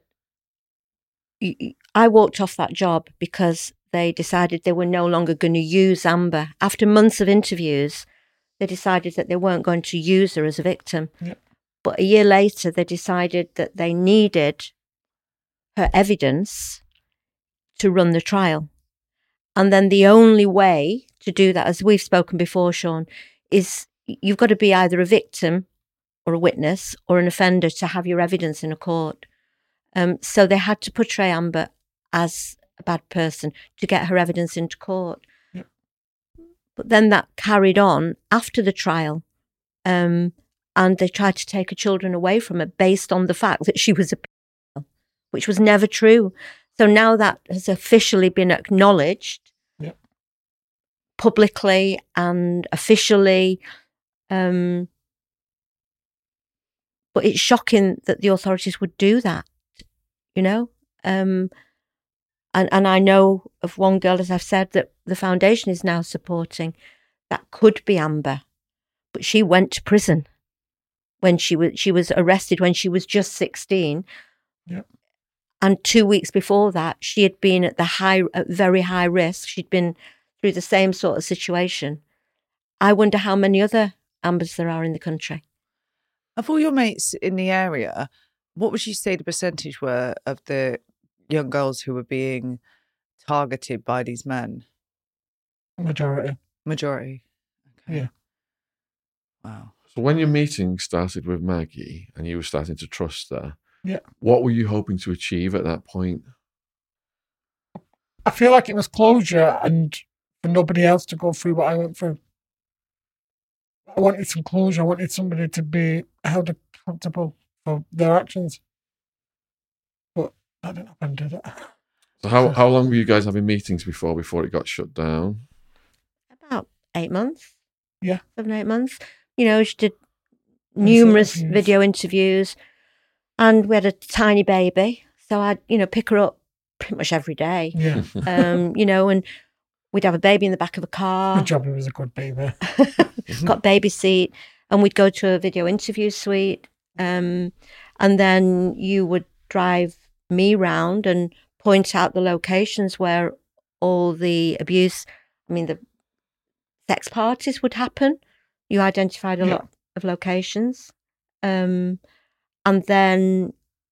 I walked off that job because they decided they were no longer going to use Amber. After months of interviews, they decided that they weren't going to use her as a victim. Yep. But a year later, they decided that they needed her evidence to run the trial. And then the only way to do that, as we've spoken before, Sean, is you've got to be either a victim or a witness or an offender to have your evidence in a court. So they had to portray Amber as a bad person to get her evidence into court. Yep. But then that carried on after the trial. And they tried to take her children away from her based on the fact that she was a pedophile, which was never true. So now that has officially been acknowledged publicly and officially. But it's shocking that the authorities would do that. you know. And I know of one girl, as I've said, that the foundation is now supporting. That could be Amber, but she went to prison when she was arrested when she was just 16. Yep. And 2 weeks before that, she had been at very high risk. She'd been through the same sort of situation. I wonder how many other Ambers there are in the country. Of all your mates in the area, what would you say the percentage were of the young girls who were being targeted by these men? Majority. Okay. Yeah. Wow. So when your meeting started with Maggie and you were starting to trust her, Yeah. what were you hoping to achieve at that point? I feel like it was closure and for nobody else to go through what I went through. I wanted some closure. I wanted somebody to be held accountable for their actions. But I didn't happen, did it? So how long were you guys having meetings before it got shut down? About 8 months. Yeah. 7, 8 months. You know, she did numerous interviews. video interviews, and we had a tiny baby. So I'd, pick her up pretty much every day. Yeah. And we'd have a baby in the back of a car. Good job, it was a good baby. Got baby seat, and we'd go to a video interview suite. And then you would drive me round and point out the locations where all the abuse, the sex parties would happen. You identified a lot of locations. And then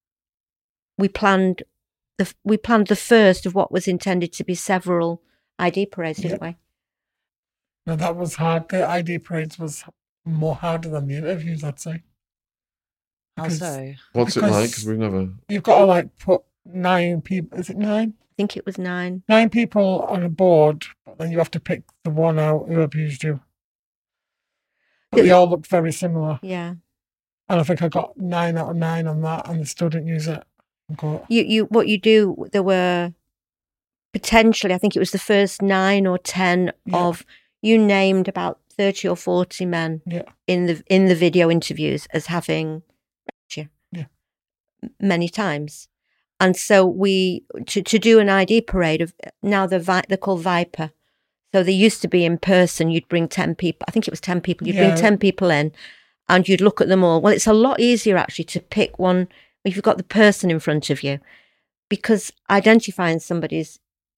we planned the first of what was intended to be several ID parades, didn't we? No, that was hard. The ID parades was more harder than the interviews, I'd say. How so? What's it like? Because we've never... You've got to put 9 people, is it 9? I think it was 9. 9 people on a board, but then you have to pick the one out who abused you. But they all looked very similar. Yeah. And I think I got 9 out of 9 on that, and they still didn't use it. What you do, there were potentially, I think it was the first 9 or 10 of, you named about 30 or 40 men in the video interviews as having raped you many times. And so we, to do an ID parade of, now they're called Viper. So they used to be in person, you'd bring 10 people, I think it was 10 people, you'd bring 10 people in and you'd look at them all. Well, it's a lot easier actually to pick one if you've got the person in front of you, because identifying somebody is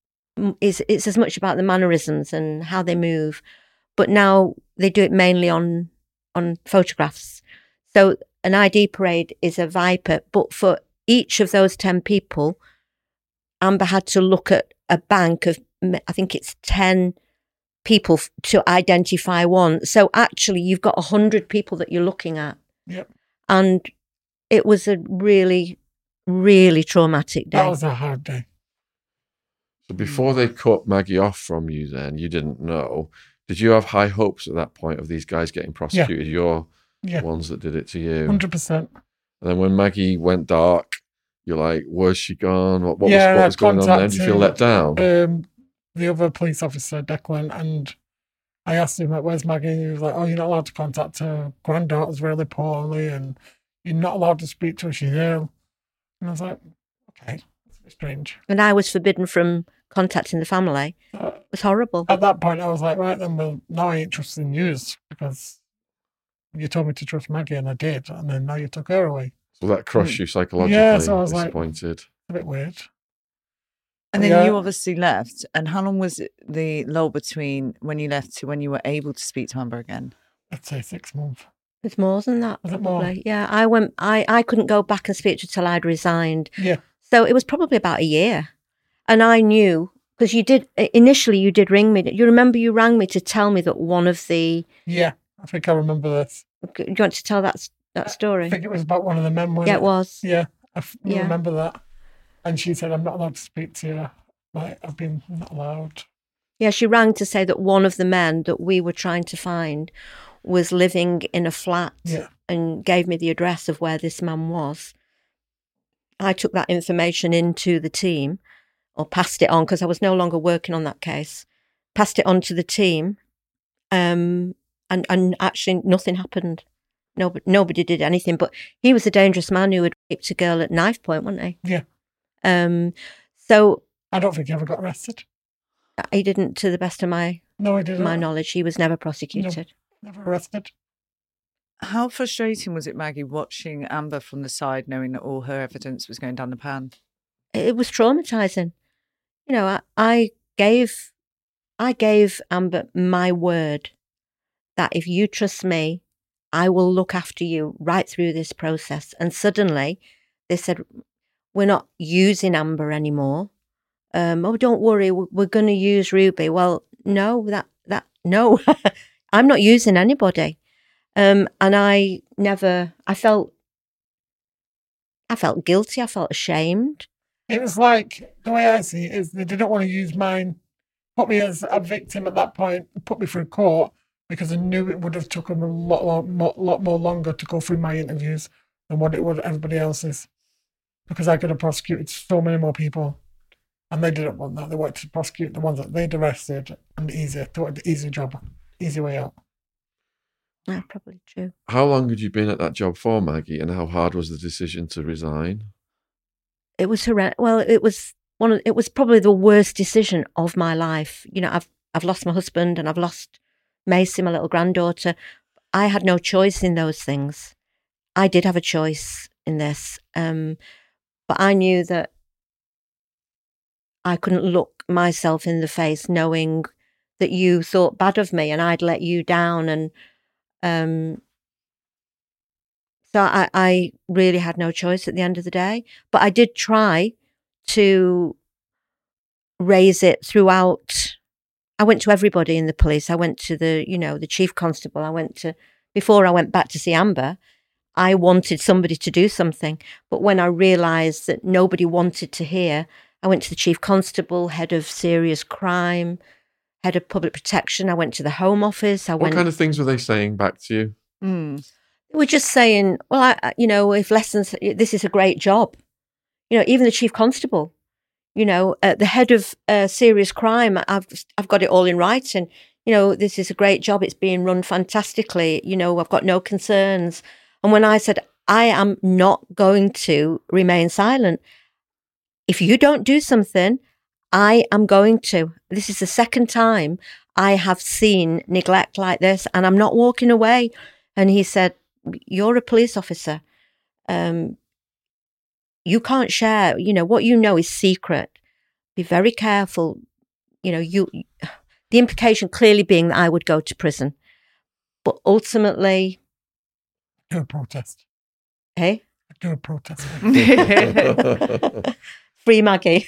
as much about the mannerisms and how they move. But now they do it mainly on photographs. So an ID parade is a Viper, but for each of those 10 people, Amber had to look at a bank of, I think it's 10 people to identify one. So actually you've got 100 people that you're looking at. Yep. And it was a really, really traumatic day. That was a hard day. So before they cut Maggie off from you then, you didn't know. Did you have high hopes at that point of these guys getting prosecuted? You're ones that did it to you. 100%. And then when Maggie went dark, you're like, where's she gone? What was going on then? Did you feel let down? The other police officer, Declan, and I asked him, where's Maggie? And he was like, oh, you're not allowed to contact her. Granddaughter's really poorly and you're not allowed to speak to her. She's ill. And I was like, okay, that's a bit strange. And I was forbidden from contacting the family. It was horrible. At that point, I was like, right then, well, now I ain't trusting news because you told me to trust Maggie and I did. And then now you took her away. So that crushed you psychologically. Yeah, so I was disappointed. A bit weird. And then you obviously left. And how long was the lull between when you left to when you were able to speak to Amber again? I'd say 6 months. It's more than that. Was it more? Yeah, I couldn't go back and speak to her till I'd resigned. Yeah. So it was probably about a year. And I knew, because you did ring me. You remember you rang me to tell me that one of the... Yeah, I think I remember this. Do you want to tell that story? I think it was about one of the men. Yeah, it was. Yeah, I remember that. And she said, I'm not allowed to speak to you. Like, I've been not allowed. Yeah, she rang to say that one of the men that we were trying to find was living in a flat and gave me the address of where this man was. I took that information into the team, or passed it on, because I was no longer working on that case. Passed it on to the team, and actually nothing happened. Nobody did anything, but he was a dangerous man who had raped a girl at knife point, wasn't he? Yeah. So I don't think he ever got arrested. he didn't, to the best of my No, he didn't. knowledge. He was never prosecuted. Never arrested. How frustrating was it, Maggie, watching Amber from the side, knowing that all her evidence was going down the pan? It was traumatizing. You know, I gave Amber my word that if you trust me, I will look after you right through this process. And suddenly they said, we're not using Amber anymore. Oh, don't worry, we're going to use Ruby. Well, no, no, I'm not using anybody. And I felt guilty. I felt ashamed. It was like, the way I see it is they didn't want to use mine, put me as a victim at that point, put me through court, because I knew it would have taken a lot more longer to go through my interviews than what it would everybody else's. Because I could have prosecuted so many more people. And they didn't want that. They wanted to prosecute the ones that they'd arrested and easier. They wanted the easy job, easy way out. Yeah, probably true. How long had you been at that job for, Maggie, and how hard was the decision to resign? It was horrendous. Well, it was probably the worst decision of my life. You know, I've lost my husband and I've lost Macy, my little granddaughter. I had no choice in those things. I did have a choice in this, but I knew that I couldn't look myself in the face knowing that you thought bad of me and I'd let you down. And so I really had no choice at the end of the day. But I did try to raise it throughout. I went to everybody in the police. I went to the chief constable. Before I went back to see Amber, I wanted somebody to do something. But when I realised that nobody wanted to hear, I went to the chief constable, head of serious crime, head of public protection. I went to the Home Office. What kind of things were they saying back to you? They were just saying, well, if lessons, this is a great job. You know, even the chief constable, the head of serious crime, I've got it all in writing. You know, this is a great job. It's being run fantastically. You know, I've got no concerns. And when I said, I am not going to remain silent. If you don't do something, I am going to. This is the second time I have seen neglect like this, and I'm not walking away. And he said, you're a police officer. You can't share, what you know is secret. Be very careful. The implication clearly being that I would go to prison. But ultimately... Do a protest. Hey? Do a protest. Free Maggie.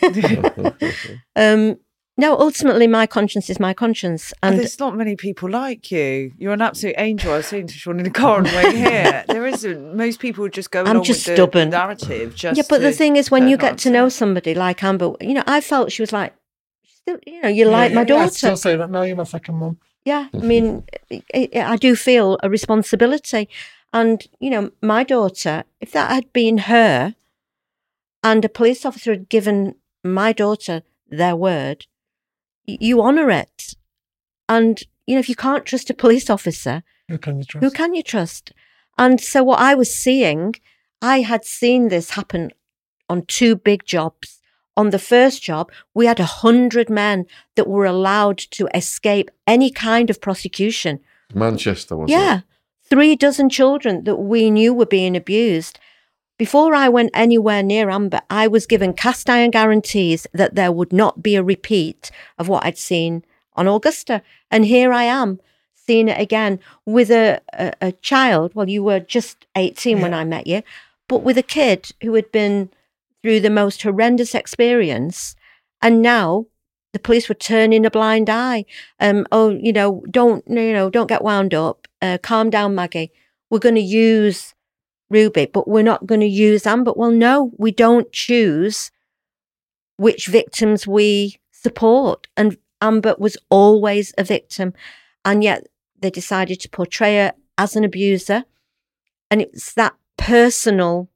No, ultimately my conscience is my conscience. And there's not many people like you. You're an absolute angel. I was saying to Sean in the car on the way here. There isn't. Most people just go along with the narrative. But the thing is, when you get to know somebody like Amber, I felt she was like, you're like my daughter. I still say that now, you're my second mum. Yeah, I mean, I do feel a responsibility. And, my daughter, if that had been her and a police officer had given my daughter their word, you honour it. And, if you can't trust a police officer, who can you trust? And so what I was seeing, I had seen this happen on two big jobs. On the first job, we had 100 men that were allowed to escape any kind of prosecution. Manchester, wasn't it? Yeah. 36 children that we knew were being abused. Before I went anywhere near Amber, I was given cast iron guarantees that there would not be a repeat of what I'd seen on Augusta. And here I am, seeing it again with a child. Well, you were just 18 when I met you, but with a kid who had been through the most horrendous experience. And now the police were turning a blind eye. Don't get wound up. Calm down, Maggie. We're going to use Ruby, but we're not going to use Amber. Well, no, we don't choose which victims we support. And Amber was always a victim. And yet they decided to portray her as an abuser. And it's that personal,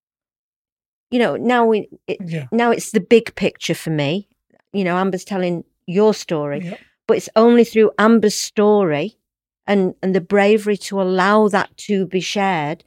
now it's the big picture for me. Amber's telling your story, but it's only through Amber's story and the bravery to allow that to be shared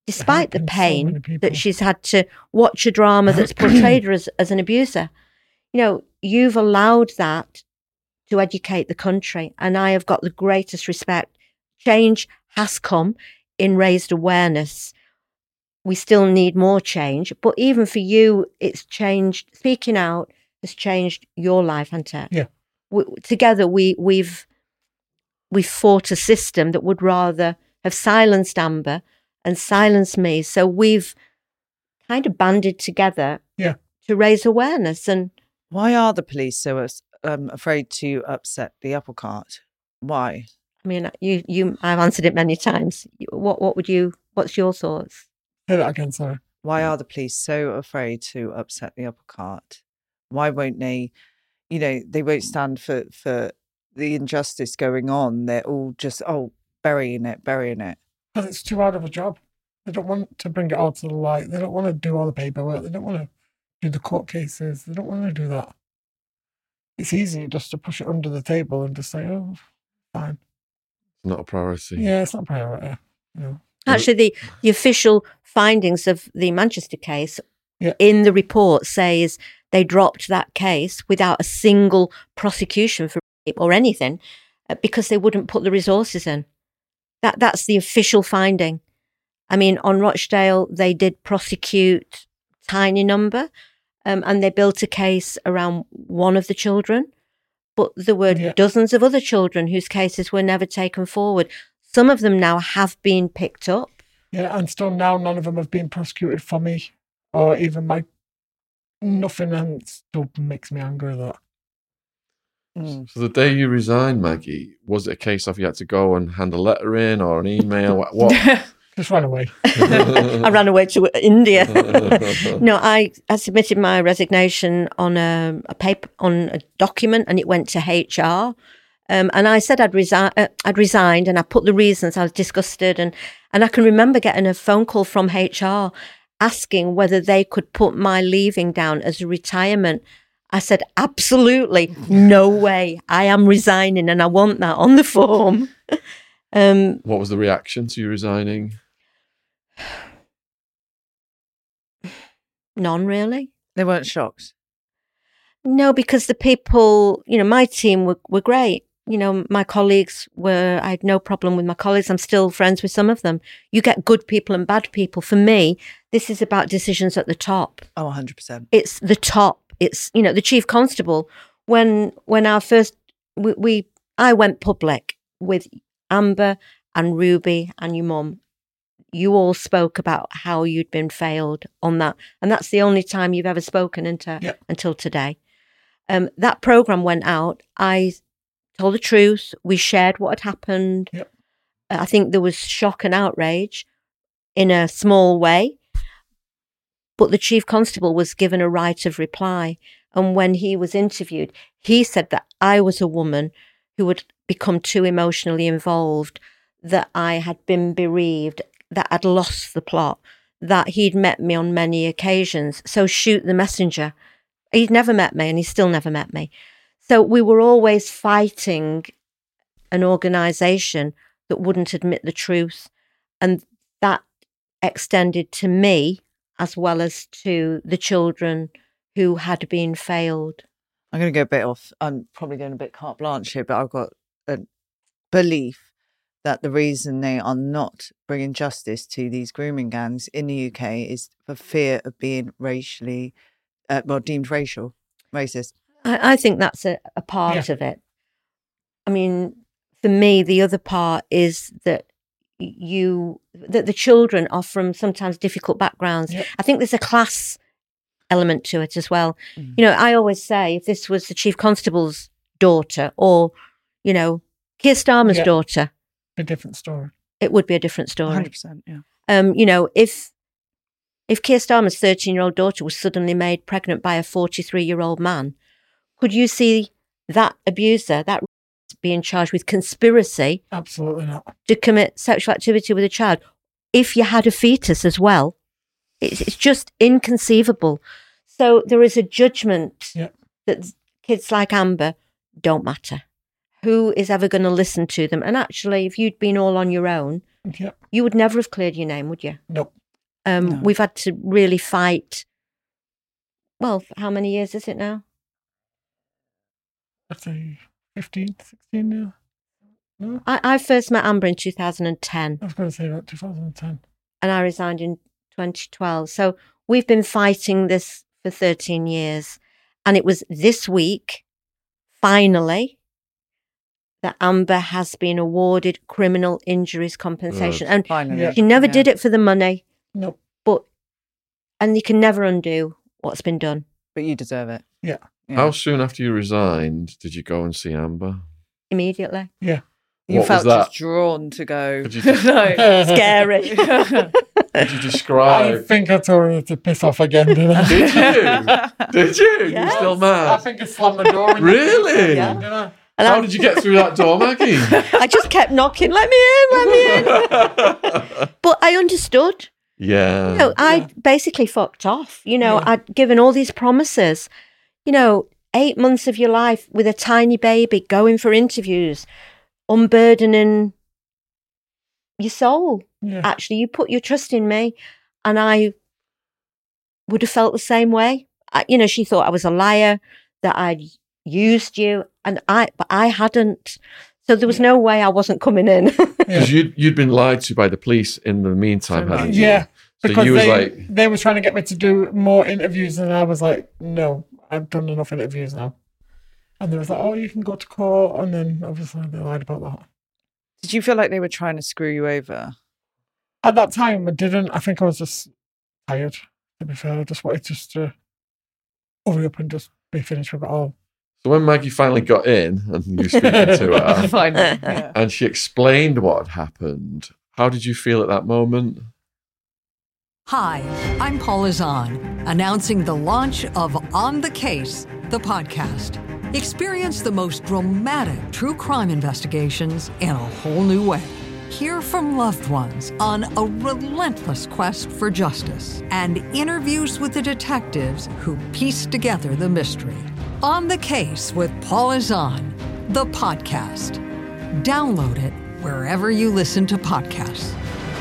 despite the happened to so pain many people. that she's had to watch a drama that's portrayed her as an abuser. You know, you've allowed that to educate the country, and I have got the greatest respect. Change has come in raised awareness. We still need more change, but even for you, it's changed. Speaking out has changed your life, hasn't it? Yeah. Together, we've fought a system that would rather have silenced Amber and silenced me. So we've kind of banded together to raise awareness. And why are the police so afraid to upset the apple cart? Why? I mean, I've answered it many times. What's your thoughts? Say that again, sorry. Why are the police so afraid to upset the apple cart? Why won't they, they won't stand for the injustice going on. They're all just, burying it. Because it's too hard of a job. They don't want to bring it all to the light. They don't want to do all the paperwork. They don't want to do the court cases. They don't want to do that. It's easy just to push it under the table and just say, oh, fine. It's not a priority. Yeah, it's not a priority. No. Actually, the official findings of the Manchester case in the report says they dropped that case without a single prosecution for rape or anything because they wouldn't put the resources in. That's the official finding. I mean, on Rochdale, they did prosecute a tiny number and they built a case around one of the children. But there were dozens of other children whose cases were never taken forward. Some of them now have been picked up. Yeah, and still now none of them have been prosecuted for me or even nothing, and it still makes me angry that. So the day you resigned, Maggie, was it a case of you had to go and hand a letter in or an email? What? Just ran away. I ran away to India. No, I submitted my resignation on a paper, on a document, and it went to HR. And I said I'd resigned, and I put the reasons. I was disgusted, and I can remember getting a phone call from HR asking whether they could put my leaving down as a retirement. I said, absolutely, no way. I am resigning, and I want that on the form. What was the reaction to you resigning? None, really. They weren't shocked? No, because the people, my team were great. My colleagues I had no problem with my colleagues. I'm still friends with some of them. You get good people and bad people. For me, this is about decisions at the top. Oh, 100%. It's the top. It's, the chief constable. When our first, I went public with Amber and Ruby and your mum. You all spoke about how you'd been failed on that. And that's the only time you've ever spoken until today. That programme went out. I told the truth. We shared what had happened. Yep. I think there was shock and outrage in a small way. But the chief constable was given a right of reply. And when he was interviewed, he said that I was a woman who had become too emotionally involved, that I had been bereaved, that I'd lost the plot, that he'd met me on many occasions. So shoot the messenger. He'd never met me, and he still never met me. So we were always fighting an organisation that wouldn't admit the truth. And that extended to me as well as to the children who had been failed. I'm going to go a bit off. I'm probably going a bit carte blanche here, but I've got a belief that the reason they are not bringing justice to these grooming gangs in the UK is for fear of being racially, deemed racist. I think that's a part of it. I mean, for me, the other part is that the children are from sometimes difficult backgrounds. Yep. I think there's a class element to it as well. Mm. I always say if this was the chief constable's daughter or, Keir Starmer's daughter, a different story. It would be a different story. 100%, yeah. If Keir Starmer's 13-year-old daughter was suddenly made pregnant by a 43-year-old man, could you see that abuser, that being charged with conspiracy? Absolutely not. To commit sexual activity with a child, if you had a fetus as well? It's just inconceivable. So there is a judgment that kids like Amber don't matter. Who is ever going to listen to them? And actually, if you'd been all on your own, Yep. You would never have cleared your name, would you? Nope. No. We've had to really fight. Well, how many years is it now? I'd say 15, 16 now. No? I first met Amber in 2010 I was going to say about 2010. and I resigned in 2012. So we've been fighting this for 13 years. And it was this week, finally, that Amber has been awarded criminal injuries compensation. And Finally. Yeah. she never did it for the money, Nope. and you can never undo what's been done. But you deserve it. Yeah. How soon after you resigned did you go and see Amber? Immediately. Yeah. You What felt was that? just drawn to go. Could you, No. Scary. could you I describe? think I told her to piss off again, didn't I? Did you? Did you? Yes. You're still I mad? think I slammed the door. in. Really? Yeah. Didn't I? And How did you get through that door, Maggie? I just kept knocking, let me in. But I understood. Yeah. You know, I basically fucked off. You know, I'd given all these promises. You know, 8 months of your life with a tiny baby, going for interviews, unburdening your soul. Yeah. Actually, you put your trust in me, and I would have felt the same way. You know, she thought I was a liar, that I'd used you, but I hadn't. So there was no way I wasn't coming in. Because you'd been lied to by the police in the meantime, hadn't you? Yeah. So Because you was like, they were trying to get me to do more interviews, and I was like, no, I've done enough interviews now. And they was like, oh, you can go to court. And then obviously they lied about that. Did you feel like they were trying to screw you over? At that time, I didn't. I think I was just tired, to be fair. I just wanted to hurry up and just be finished with it all. so when Maggie finally got in and you were speaking to her, Finally. Yeah. and she explained what had happened, how did you feel at that moment? Hi, I'm Paula Zahn, announcing the launch of On the Case, the podcast. Experience the most dramatic true crime investigations in a whole new way. Hear from loved ones on a relentless quest for justice and interviews with the detectives who piece together the mystery. On the Case with Paula Zahn, the podcast. Download it wherever you listen to podcasts.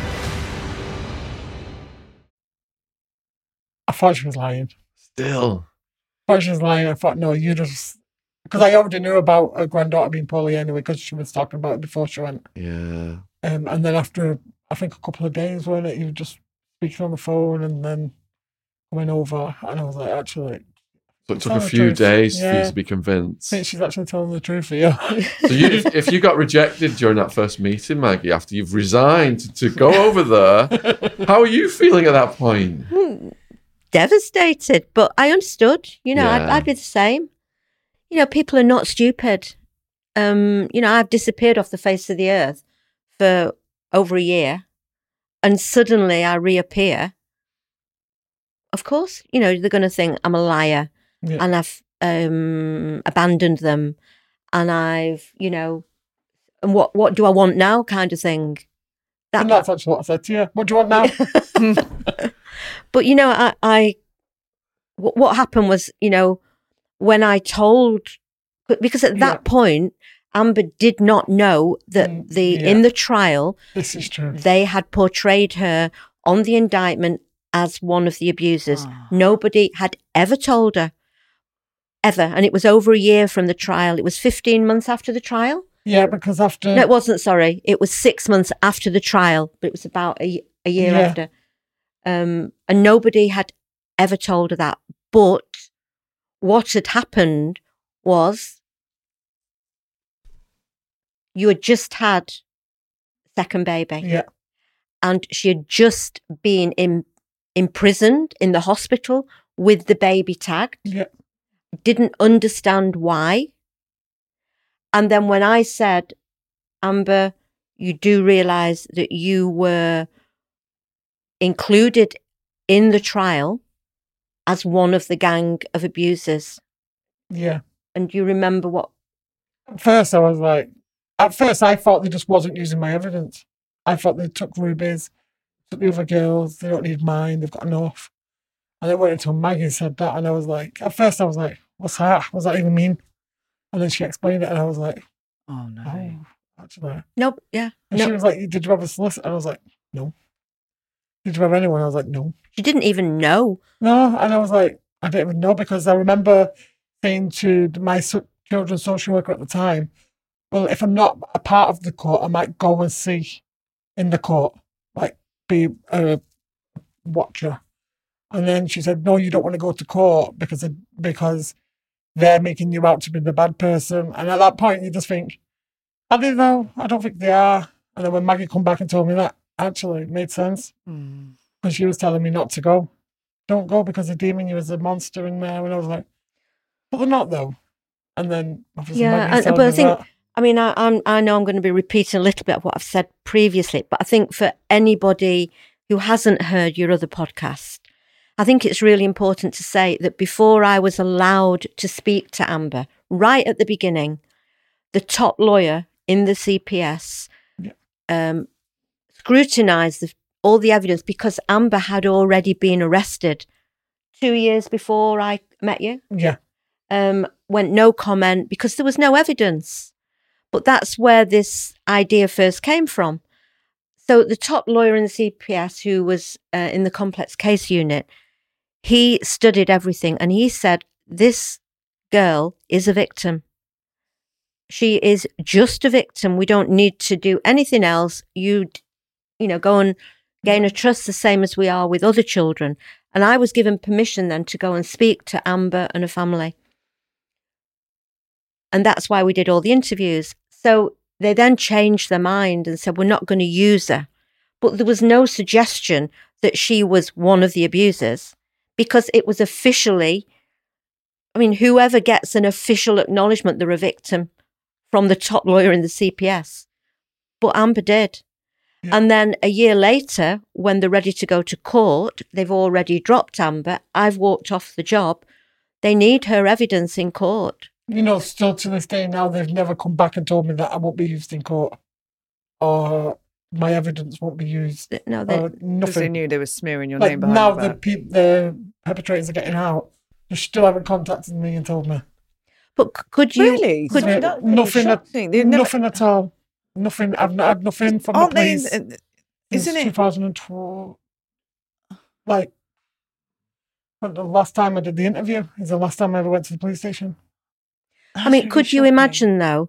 I thought she was lying. Still. I thought she was lying. I thought, no, you just... Because I already knew about her granddaughter being poorly anyway, because she was talking about it before she went. Yeah. And then after, I think, a couple of days, weren't it? You were just speaking on the phone and then coming over. And I was like, actually... So it took Tell a the few truth. days for you Yeah. to be I convinced. think she's actually telling the truth here. So if you got rejected during that first meeting, Maggie, after you've resigned to go over there, how are you feeling at that point? Devastated, but I understood. You know, Yeah. I'd be the same. You know, people are not stupid. You know, I've disappeared off the face of the earth for over a year, and suddenly I reappear. Of course, you know, they're going to think I'm a liar, Yeah. and I've abandoned them, and I've, you know, and what do I want now, kind of thing. And that's actually what I said to you. What do you want now? But you know, what happened was, you know, when I told, because at that point, Amber did not know that in the trial, This is true. they had portrayed her on the indictment as one of the abusers. Nobody had ever told her, ever. And it was over a year from the trial. It was 15 months after the trial. Yeah, because after... No, it wasn't, sorry. It was 6 months after the trial, but it was about a year Yeah. after. And nobody had ever told her that. But what had happened was you had just had second baby. Yeah. And she had just been imprisoned in the hospital with the baby tagged. Yeah. Didn't understand why. And then when I said, Amber, you do realise that you were included in the trial as one of the gang of abusers. Yeah. And you remember what? At first, I was like... At first, I thought they just wasn't using my evidence. I thought they took Ruby's, took the other girls, they don't need mine, they've got enough. And then went until Maggie said that, and I was like... At first, I was like, what's that? What does that even mean? And then she explained it, and I was like, Oh, no. oh, actually. Nope. Yeah. And No. she was like, did you have a solicitor? I was like, no. Did you have anyone? I was like, no. She didn't even know. No, and I was like, I didn't even know, because I remember saying to my children's social worker at the time, well, if I'm not a part of the court, I might go and see in the court, like be a watcher. And then she said, no, you don't want to go to court because they're making you out to be the bad person. And at that point, you just think, are they though? I don't think they are. And then when Maggie come back and told me that, actually, it made sense. Because she was telling me not to go. Don't go because they're deeming you as a monster in there. And I was like, but they're not though. And then obviously Maggie's telling but I me think, that. I mean, I know I'm going to be repeating a little bit of what I've said previously, but I think for anybody who hasn't heard your other podcast, I think it's really important to say that before I was allowed to speak to Amber, right at the beginning, the top lawyer in the CPS scrutinised all the evidence, because Amber had already been arrested 2 years before I met you. Yeah. Went no comment because there was no evidence. But that's where this idea first came from. So the top lawyer in the CPS, who was in the complex case unit, he studied everything and he said, this girl is a victim. She is just a victim. We don't need to do anything else. You go and gain a trust the same as we are with other children. And I was given permission then to go and speak to Amber and her family. And that's why we did all the interviews. So they then changed their mind and said, we're not going to use her. But there was no suggestion that she was one of the abusers, because it was officially, I mean, whoever gets an official acknowledgement they're a victim from the top lawyer in the CPS. But Amber did. Yeah. And then a year later, when they're ready to go to court, they've already dropped Amber. I've walked off the job. They need her evidence in court. Still to this day now, they've never come back and told me that I won't be used in court or my evidence won't be used. No, nothing. Because they knew they were smearing your name behind now your back. the perpetrators are getting out. They still haven't contacted me and told me. But could you? Really? Nothing at all. Nothing. I've not had nothing from the police. Isn't it 2012? Like, the last time I did the interview is the last time I ever went to the police station. I mean, could you imagine though,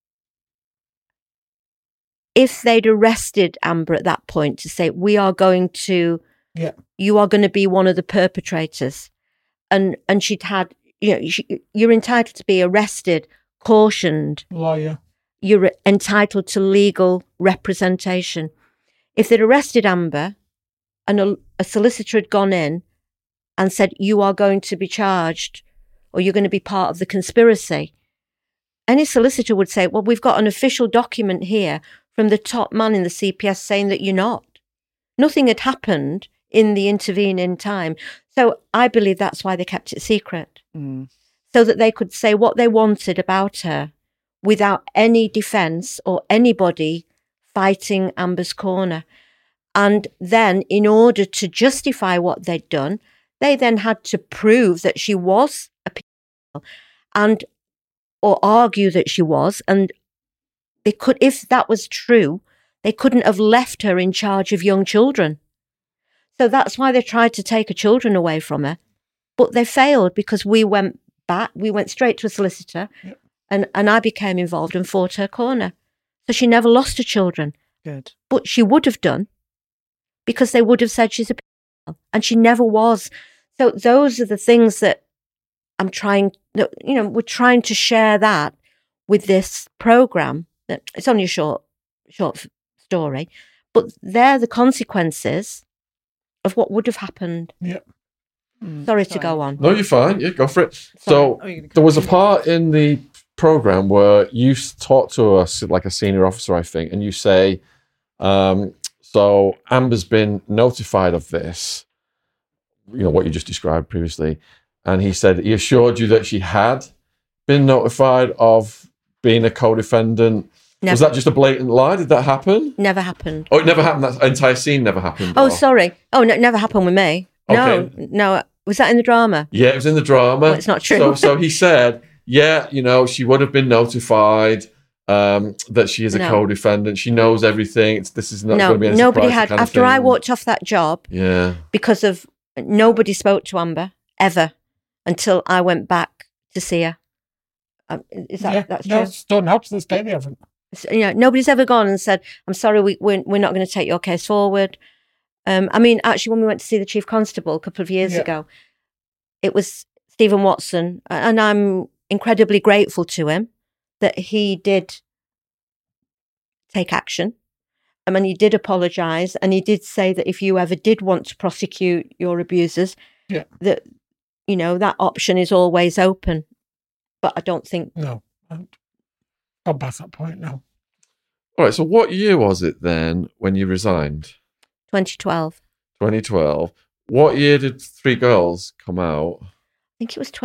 if they'd arrested Amber at that point to say, you are going to be one of the perpetrators, and she'd had, you're entitled to be arrested, cautioned, lawyer, you're entitled to legal representation. If they'd arrested Amber and a solicitor had gone in and said, you are going to be charged or you're going to be part of the conspiracy, any solicitor would say, well, we've got an official document here from the top man in the CPS saying that you're not. Nothing had happened in the intervening time. So I believe that's why they kept it secret, so that they could say what they wanted about her without any defence or anybody fighting Amber's corner. And then in order to justify what they'd done, they then had to prove that she was a paedophile or argue that she was. And they could, if that was true, they couldn't have left her in charge of young children. So that's why they tried to take her children away from her. But they failed because we went back, we went straight to a solicitor, and I became involved and fought her corner. So she never lost her children. Good. But she would have done, because they would have said she's a pedophile, and she never was. So those are the things that I'm trying, we're trying to share that with this program. That it's only a short story, but they're the consequences of what would have happened. Yeah. Sorry to go on. No, you're fine. Yeah, go for it. So there was a part in the program where you talk to us like a senior officer, I think, and you say, so Amber's been notified of this, what you just described previously. And he said he assured you that she had been notified of being a co-defendant. Never. Was that just a blatant lie? Did that happen? Never happened. Oh, it never happened. That entire scene never happened. Oh, sorry. Oh, no, it never happened with me. Okay. No. Was that in the drama? Yeah, it was in the drama. Well, it's not true. So he said, she would have been notified. that she is a No. co-defendant. She knows everything. This is not No, going to be any nobody surprise had. kind of After I thing. walked off that job, Yeah. because of nobody spoke to Amber ever until I went back to see her. Is that that's no, true? still now to this day they haven't. You know, nobody's ever gone and said, "I'm sorry, we're not going to take your case forward." I mean, actually, when we went to see the chief constable a couple of years ago, it was Stephen Watson, and I'm incredibly grateful to him that he did take action. I mean, he did apologise, and he did say that if you ever did want to prosecute your abusers, that, you know, that option is always open. But I don't think... No, I haven't got past that point, no. All right, so what year was it then when you resigned? 2012. 2012. What year did Three Girls come out? I think it was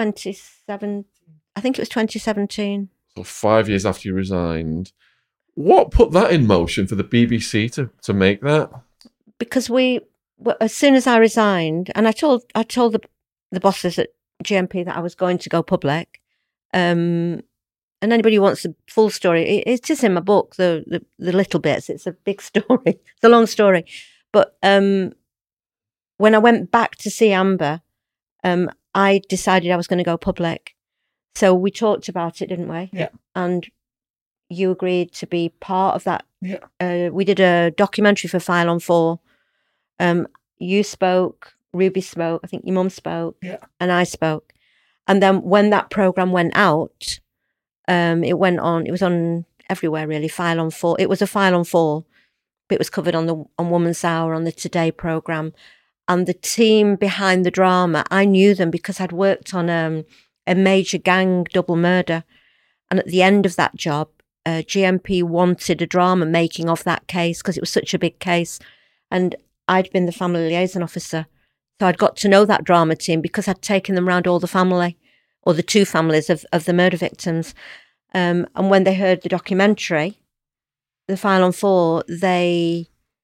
2017. So 5 years after you resigned. What put that in motion for the BBC to make that? Because as soon as I resigned, and I told the bosses at GMP that I was going to go public, and anybody who wants the full story, it is in my book, the little bits. It's a big story. It's a long story. But when I went back to see Amber, I decided I was going to go public. So we talked about it, didn't we? Yeah. And you agreed to be part of that. Yeah. We did a documentary for File on 4. You spoke, Ruby spoke, I think your mum spoke, and I spoke. And then when that programme went out, it was on everywhere really, File on 4. It was a File on 4, but it was covered on Woman's Hour, on the Today programme. And the team behind the drama, I knew them because I'd worked on a major gang double murder. And at the end of that job, GMP wanted a drama making of that case because it was such a big case. And I'd been the family liaison officer. So I'd got to know that drama team because I'd taken them around all the family, or the two families of the murder victims. And when they heard the documentary, the File on 4, they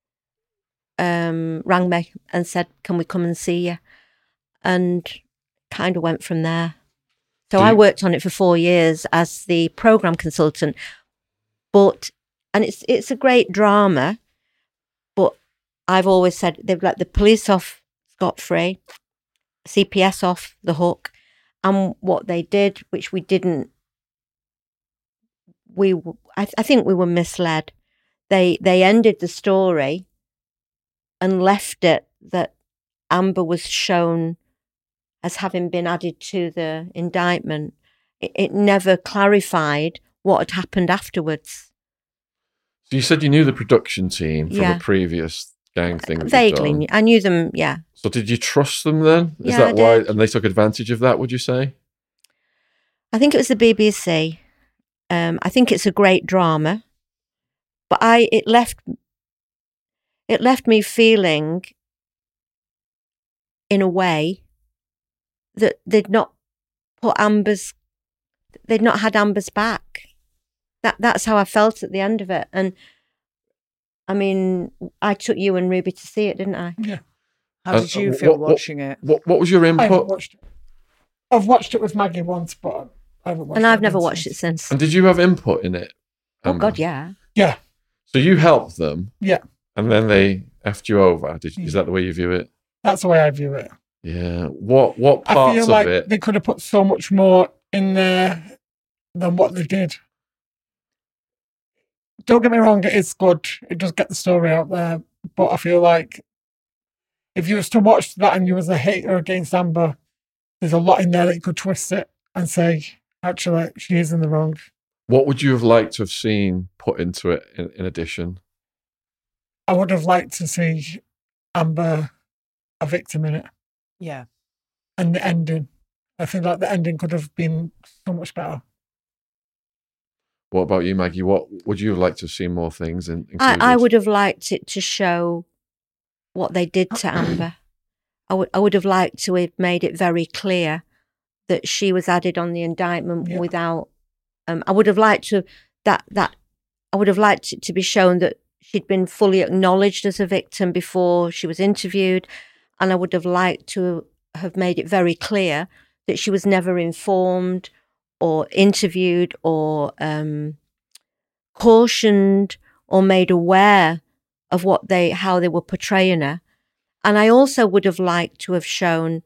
rang me and said, "Can we come and see you?" And kind of went from there. So I worked on it for 4 years as the programme consultant. And it's a great drama, but I've always said they've let the police off scot-free, CPS off the hook, and what they did, which we didn't, I think we were misled. They ended the story and left it that Amber was shown as having been added to the indictment. It never clarified what had happened afterwards. So you said you knew the production team from a previous gang thing. Vaguely. I knew them, yeah. So did you trust them then? Is Yeah, that I why? did. And they took advantage of that, would you say? I think it was the BBC. I think it's a great drama. But it left me feeling, in a way, that they'd not had Amber's back. That's how I felt at the end of it. And I mean, I took you and Ruby to see it, didn't I? Yeah. How did you feel watching it? What was your I haven't input? watched it. I've watched it with Maggie once, but I haven't watched it. And I've never watched it since. And did you have input in it? Oh God, yeah. Yeah. So you helped them? Yeah. And then they effed you over? Is that the way you view it? That's the way I view it. Yeah. What I parts feel of like it? they could have put so much more in there than what they did. Don't get me wrong, it is good. It does get the story out there. But I feel like if you was to watch that and you was a hater against Amber, there's a lot in there that you could twist it and say, actually, she is in the wrong. What would you have liked to have seen put into it in addition? I would have liked to see Amber a victim in it. Yeah. And the ending. I feel like the ending could have been so much better. What about you, Maggie? What would you have liked to have seen more things included? I would have liked it to show what they did to Amber. I would have liked to have made it very clear that she was added on the indictment without. I would have liked to I would have liked it to be shown that she'd been fully acknowledged as a victim before she was interviewed, and I would have liked to have made it very clear that she was never informed or interviewed or cautioned or made aware of how they were portraying her. And I also would have liked to have shown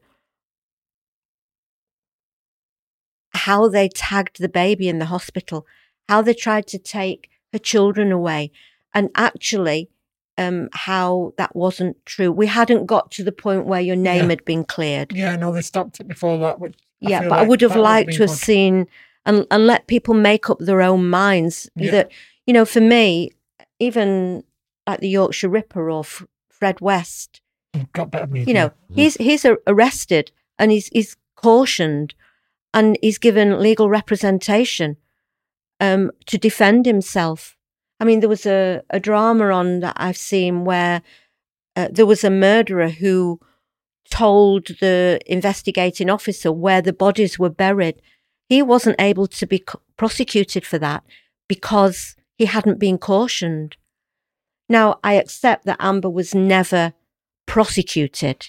how they tagged the baby in the hospital, how they tried to take her children away, and actually how that wasn't true. We hadn't got to the point where your name had been cleared. Yeah, no, they stopped it before that. Which I would have liked to have seen and let people make up their own minds. That, you know, for me, even like the Yorkshire Ripper or Fred West, got better media. You know, he's arrested and he's cautioned and he's given legal representation to defend himself. I mean, there was a drama on that I've seen where there was a murderer who told the investigating officer where the bodies were buried. He wasn't able to be prosecuted for that because he hadn't been cautioned. Now, I accept that Amber was never prosecuted,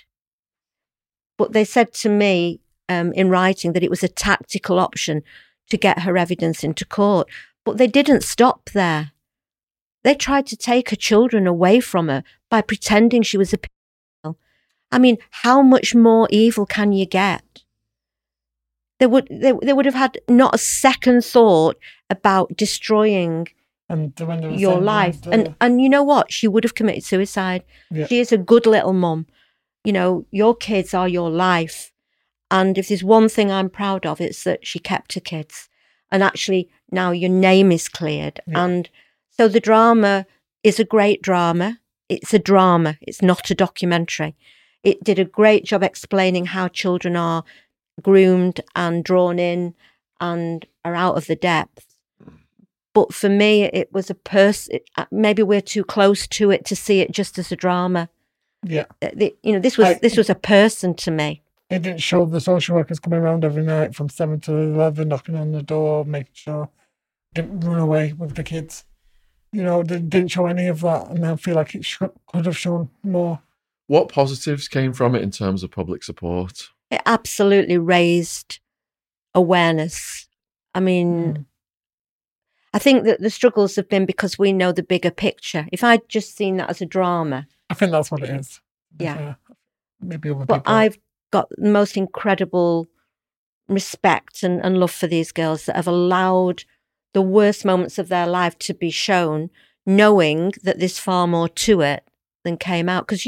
but they said to me in writing that it was a tactical option to get her evidence into court. But they didn't stop there. They tried to take her children away from her by pretending she was a pedophile. I mean, how much more evil can you get? They would have had not a second thought about destroying your life. And you know what? She would have committed suicide. Yeah. She is a good little mum. You know, your kids are your life. And if there's one thing I'm proud of, it's that she kept her kids. And actually, now your name is cleared. Yeah. And so the drama is a great drama. It's a drama. It's not a documentary. It did a great job explaining how children are groomed and drawn in and are out of the depth. But for me, it was a maybe we're too close to it to see it just as a drama. Yeah. This was a person to me. It didn't show the social workers coming around every night from 7 to 11, knocking on the door, making sure didn't run away with the kids. You know, they didn't show any of that, and I feel like it could have shown more. What positives came from it in terms of public support? It absolutely raised awareness. I mean, I think that the struggles have been because we know the bigger picture. If I'd just seen that as a drama. I think that's what it is. Yeah. Maybe other but people. I've got the most incredible respect and love for these girls that have allowed the worst moments of their life to be shown, knowing that there's far more to it than came out. Because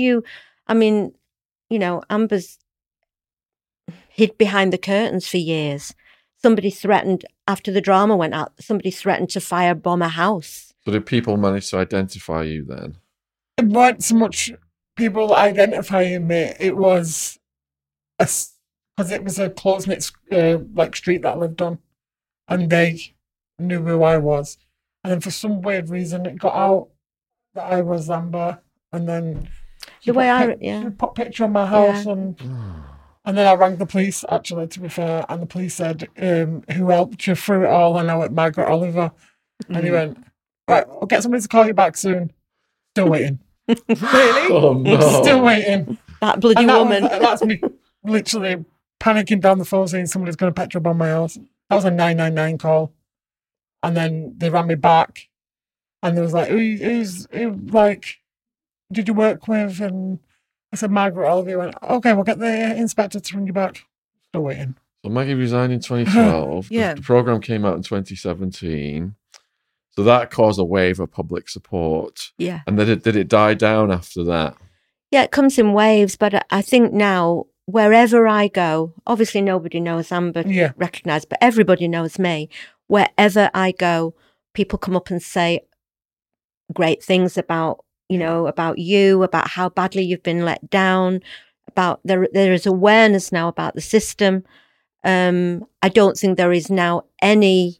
Amber's hid behind the curtains for years. Somebody threatened, after the drama went out, somebody threatened to firebomb a house. So did people manage to identify you then? It wasn't so much people identifying me. It was because it was a close-knit street that I lived on, and they knew who I was. And then for some weird reason, it got out that I was Amber, and then she put a picture on my house, and then I rang the police, actually, to be fair, and the police said, who helped you through it all? And I went, Margaret Oliver. And he went, right, I'll get somebody to call you back soon. Still waiting. Really? Oh, no. Still waiting. That bloody woman. That's me literally panicking down the phone saying somebody's going to petrol bomb my house. That was a 999 call. And then they rang me back, and they was like, who did you work with? And I said, Margaret Oliver. Went, okay, we'll get the inspector to ring you back. Still waiting. So Maggie resigned in 2012. Yeah. The programme came out in 2017. So that caused a wave of public support. Yeah. And did it die down after that? Yeah, it comes in waves, but I think now, wherever I go, obviously nobody knows Amber recognised, but everybody knows me. Wherever I go, people come up and say great things about you, about how badly you've been let down, about there is awareness now about the system. I don't think there is now any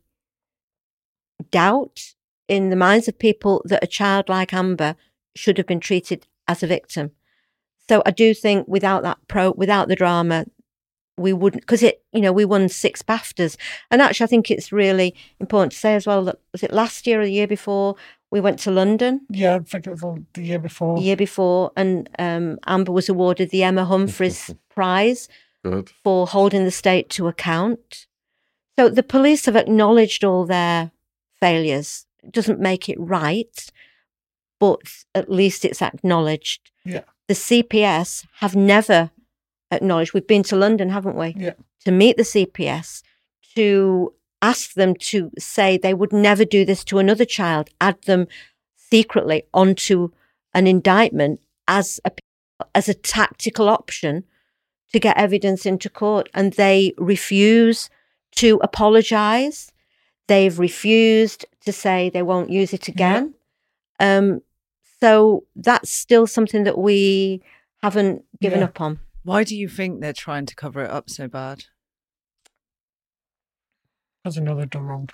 doubt in the minds of people that a child like Amber should have been treated as a victim. So I do think without the drama, we wouldn't, because we won 6 BAFTAs. And actually, I think it's really important to say as well that, was it last year or the year before, we went to London? Yeah, I think it was the year before. The year before, and Amber was awarded the Emma Humphreys Prize for holding the state to account. So the police have acknowledged all their failures. doesn't make it right, but at least it's acknowledged. Yeah. The CPS have never acknowledged. We've been to London, haven't we? Yeah. To meet the CPS, to ask them to say they would never do this to another child, add them secretly onto an indictment as a tactical option to get evidence into court. And they refuse to apologise. They've refused to say they won't use it again. So that's still something that we haven't given up on. Why do you think they're trying to cover it up so bad? Because another done wrong.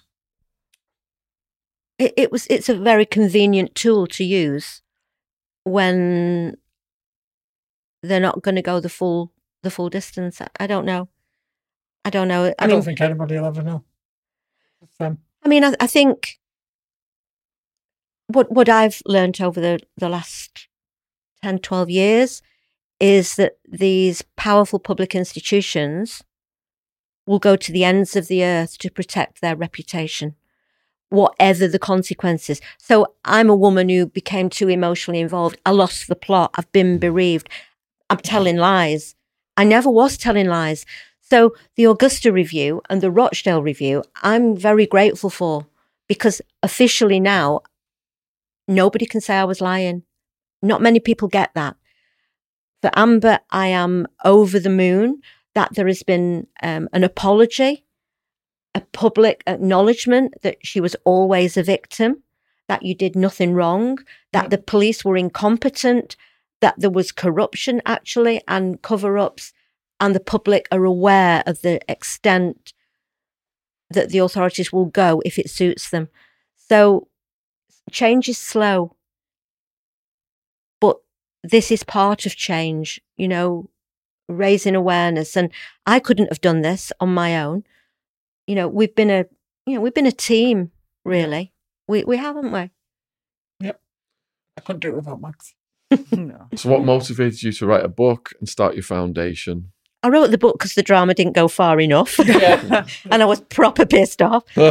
It's a very convenient tool to use when they're not going to go the full distance. I don't know. I don't think anybody will ever know. I mean, I think what I've learned over the last 10, 12 years is that these powerful public institutions will go to the ends of the earth to protect their reputation, whatever the consequences. So I'm a woman who became too emotionally involved. I lost the plot. I've been bereaved. I'm telling lies. I never was telling lies. So the Augusta Review and the Rochdale Review, I'm very grateful for, because officially now, nobody can say I was lying. Not many people get that. For Amber, I am over the moon that there has been an apology, a public acknowledgement that she was always a victim, that you did nothing wrong, that the police were incompetent, that there was corruption actually and cover-ups, and the public are aware of the extent that the authorities will go if it suits them. So change is slow, but this is part of change, raising awareness. And I couldn't have done this on my own. We've been a team, really. We haven't we? Yep. I couldn't do it without Max. No. So what motivated you to write a book and start your foundation? I wrote the book because the drama didn't go far enough. And I was proper pissed off. So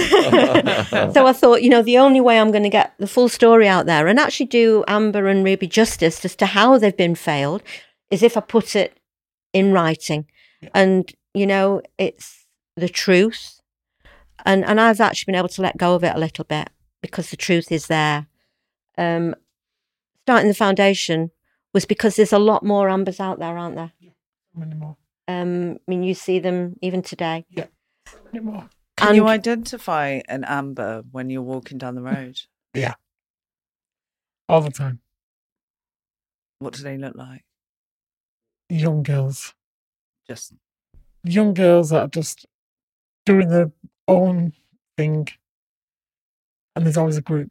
I thought, the only way I'm going to get the full story out there and actually do Amber and Ruby justice as to how they've been failed is if I put it in writing. Yeah. And, it's the truth. And I've actually been able to let go of it a little bit because the truth is there. Starting the foundation was because there's a lot more Ambers out there, aren't there? Yeah, many more. You see them even today. Yeah, many more. Can you identify an Amber when you're walking down the road? Yeah, all the time. What do they look like? Young girls. Just young girls that are just doing their own thing, and there's always a group.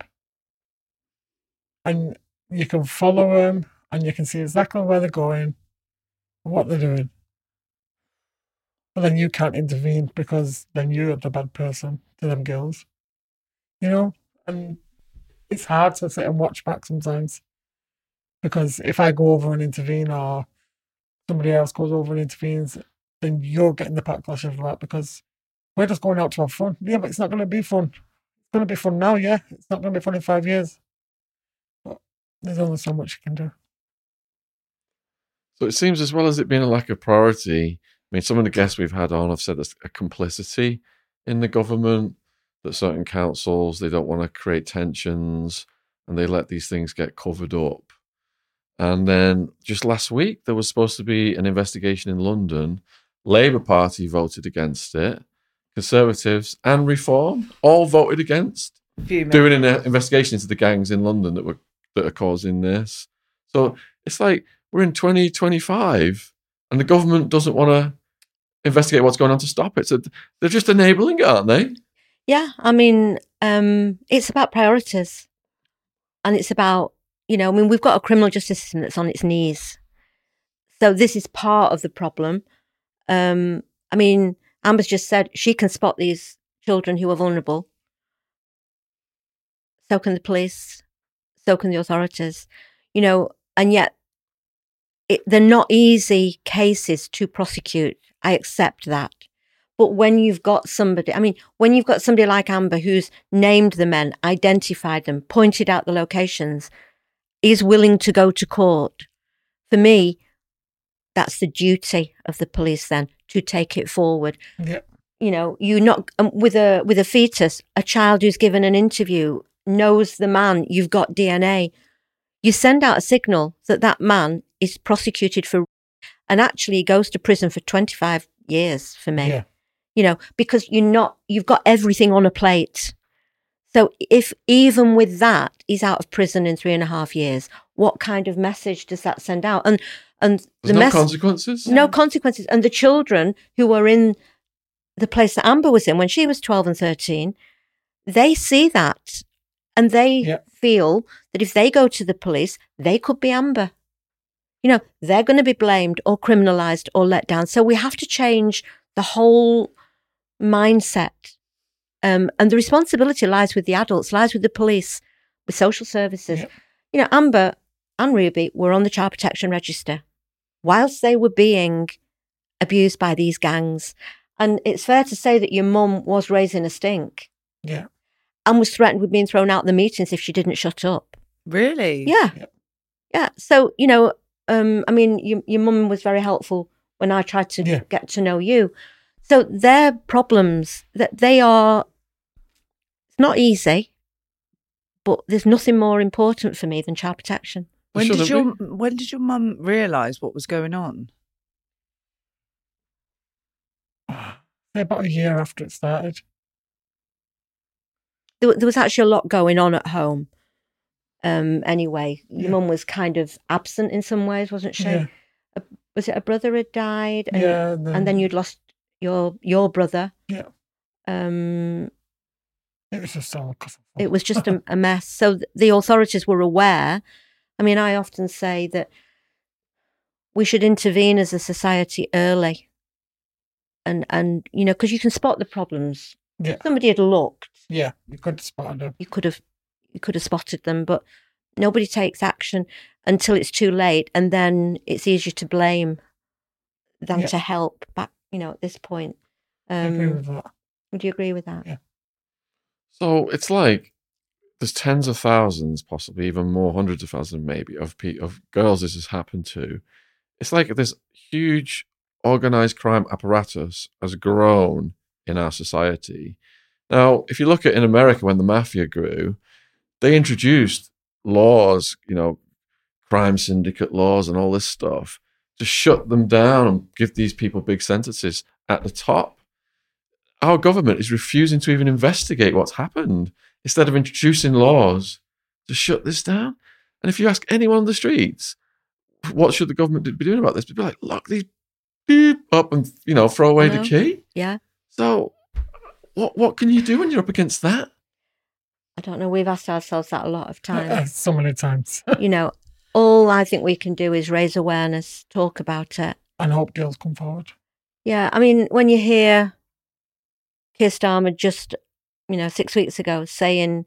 And you can follow them, and you can see exactly where they're going, what they're doing. But then you can't intervene because then you're the bad person to them girls. And it's hard to sit and watch back sometimes. Because if I go over and intervene or somebody else goes over and intervenes, then you're getting the backlash of that because we're just going out to have fun. Yeah, but it's not going to be fun. It's going to be fun now, yeah. It's not going to be fun in 5 years. But there's only so much you can do. So it seems, as well as it being a lack of priority, some of the guests we've had on have said there's a complicity in the government, that certain councils, they don't want to create tensions and they let these things get covered up. And then just last week, there was supposed to be an investigation in London. Labour Party voted against it. Conservatives and Reform all voted against doing an investigation into the gangs in London that are causing this. So it's like we're in 2025 and the government doesn't want to investigate what's going on to stop it. So they're just enabling it, aren't they? Yeah, it's about priorities. And it's about, we've got a criminal justice system that's on its knees. So this is part of the problem. Amber's just said she can spot these children who are vulnerable. So can the police. So can the authorities. And yet they're not easy cases to prosecute. I accept that. But when you've got somebody, when you've got somebody like Amber who's named the men, identified them, pointed out the locations, is willing to go to court, for me, that's the duty of the police then to take it forward. Yeah. You're not with a fetus, a child who's given an interview knows the man. You've got DNA. You send out a signal that man is prosecuted for, and actually goes to prison for 25 years for me. Yeah. Because you've got everything on a plate. So if even with that, he's out of prison in 3.5 years, what kind of message does that send out? And There's no consequences? No consequences. And the children who were in the place that Amber was in when she was 12 and 13, they see that and they feel that if they go to the police, they could be Amber. They're going to be blamed or criminalised or let down. So we have to change the whole mindset. And the responsibility lies with the adults, lies with the police, with social services. Yeah. Amber and Ruby were on the Child Protection Register whilst they were being abused by these gangs. And it's fair to say that your mum was raising a stink. Yeah. And was threatened with being thrown out of the meetings if she didn't shut up. Really? Yeah. Yeah. So, your mum was very helpful when I tried to get to know you. So their problems, that they are, it's not easy, but there's nothing more important for me than child protection. When did your mum realise what was going on? About a year after it started. There was actually a lot going on at home. Anyway, your mum was kind of absent in some ways, wasn't she? Yeah. Was it a brother had died? And, and then you'd lost your brother. Yeah. It was just all It was just a mess. So the authorities were aware. I often say that we should intervene as a society early. And because you can spot the problems. Yeah. Somebody had looked. Yeah, you could have spotted them. You could have spotted them, but nobody takes action until it's too late, and then it's easier to blame than to help back, at this point. I agree with that. Would you agree with that? Yeah. So it's like there's tens of thousands, possibly even more, hundreds of thousands maybe, of girls this has happened to. It's like this huge organized crime apparatus has grown in our society. Now, if you look at in America, when the mafia grew, they introduced laws, crime syndicate laws and all this stuff to shut them down and give these people big sentences at the top. Our government is refusing to even investigate what's happened instead of introducing laws to shut this down. And if you ask anyone on the streets, what should the government be doing about this? People are like, lock these beep up and, throw away the key. Yeah. So what can you do when you're up against that? I don't know. We've asked ourselves that a lot of times. So many times. All I think we can do is raise awareness, talk about it. And hope deals come forward. Yeah. when you hear Keir Starmer just, 6 weeks ago saying,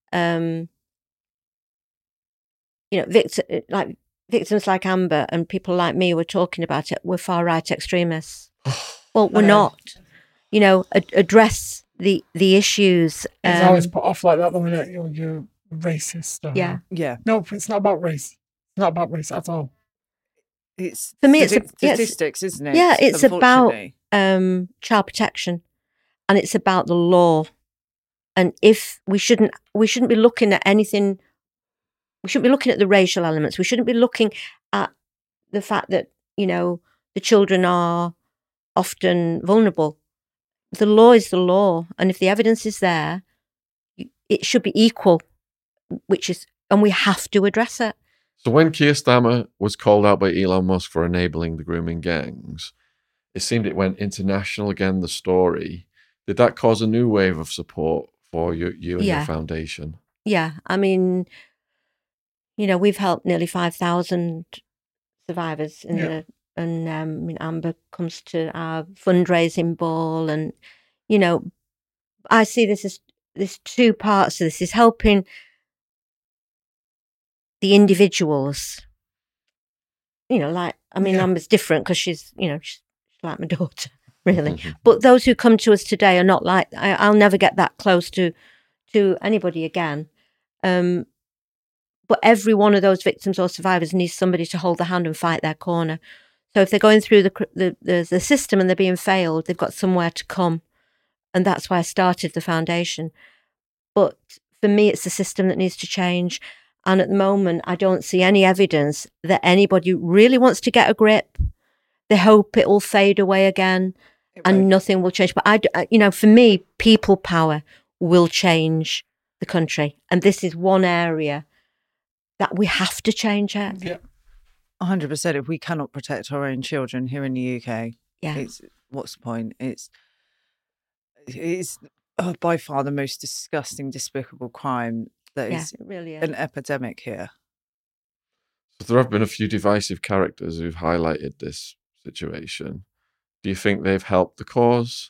victims like Amber and people like me were talking about it, we're far-right extremists. Well, we're not. Address the issues. It's always put off like that, though, isn't it? You're racist. Yeah. No, it's not about race. It's not about race at all. It's for me, statistics, isn't it? Yeah, it's about child protection, and it's about the law. And if we shouldn't be looking at anything. We shouldn't be looking at the racial elements. We shouldn't be looking at the fact that the children are often vulnerable. The law is the law, and if the evidence is there, it should be equal. And we have to address it. So when Keir Starmer was called out by Elon Musk for enabling the grooming gangs, it seemed it went international again, the story. Did that cause a new wave of support for you and your foundation? Yeah. We've helped nearly 5,000 survivors Amber comes to our fundraising ball, and, I see this as there's two parts to this. Is helping the individuals, Amber's different because she's like my daughter. really. But those who come to us today are not like, I'll never get that close to anybody again. But every one of those victims or survivors needs somebody to hold their hand and fight their corner. So if they're going through the system and they're being failed, they've got somewhere to come. And that's why I started the foundation. But for me, it's the system that needs to change. And at the moment, I don't see any evidence that anybody really wants to get a grip. They hope it will fade away again and nothing will change. But for me, people power will change the country. And this is one area that we have to change it. Yeah. 100%. If we cannot protect our own children here in the UK, what's the point? It's by far the most disgusting, despicable crime that is it really is. An epidemic here. So there have been a few divisive characters who've highlighted this situation. Do you think they've helped the cause?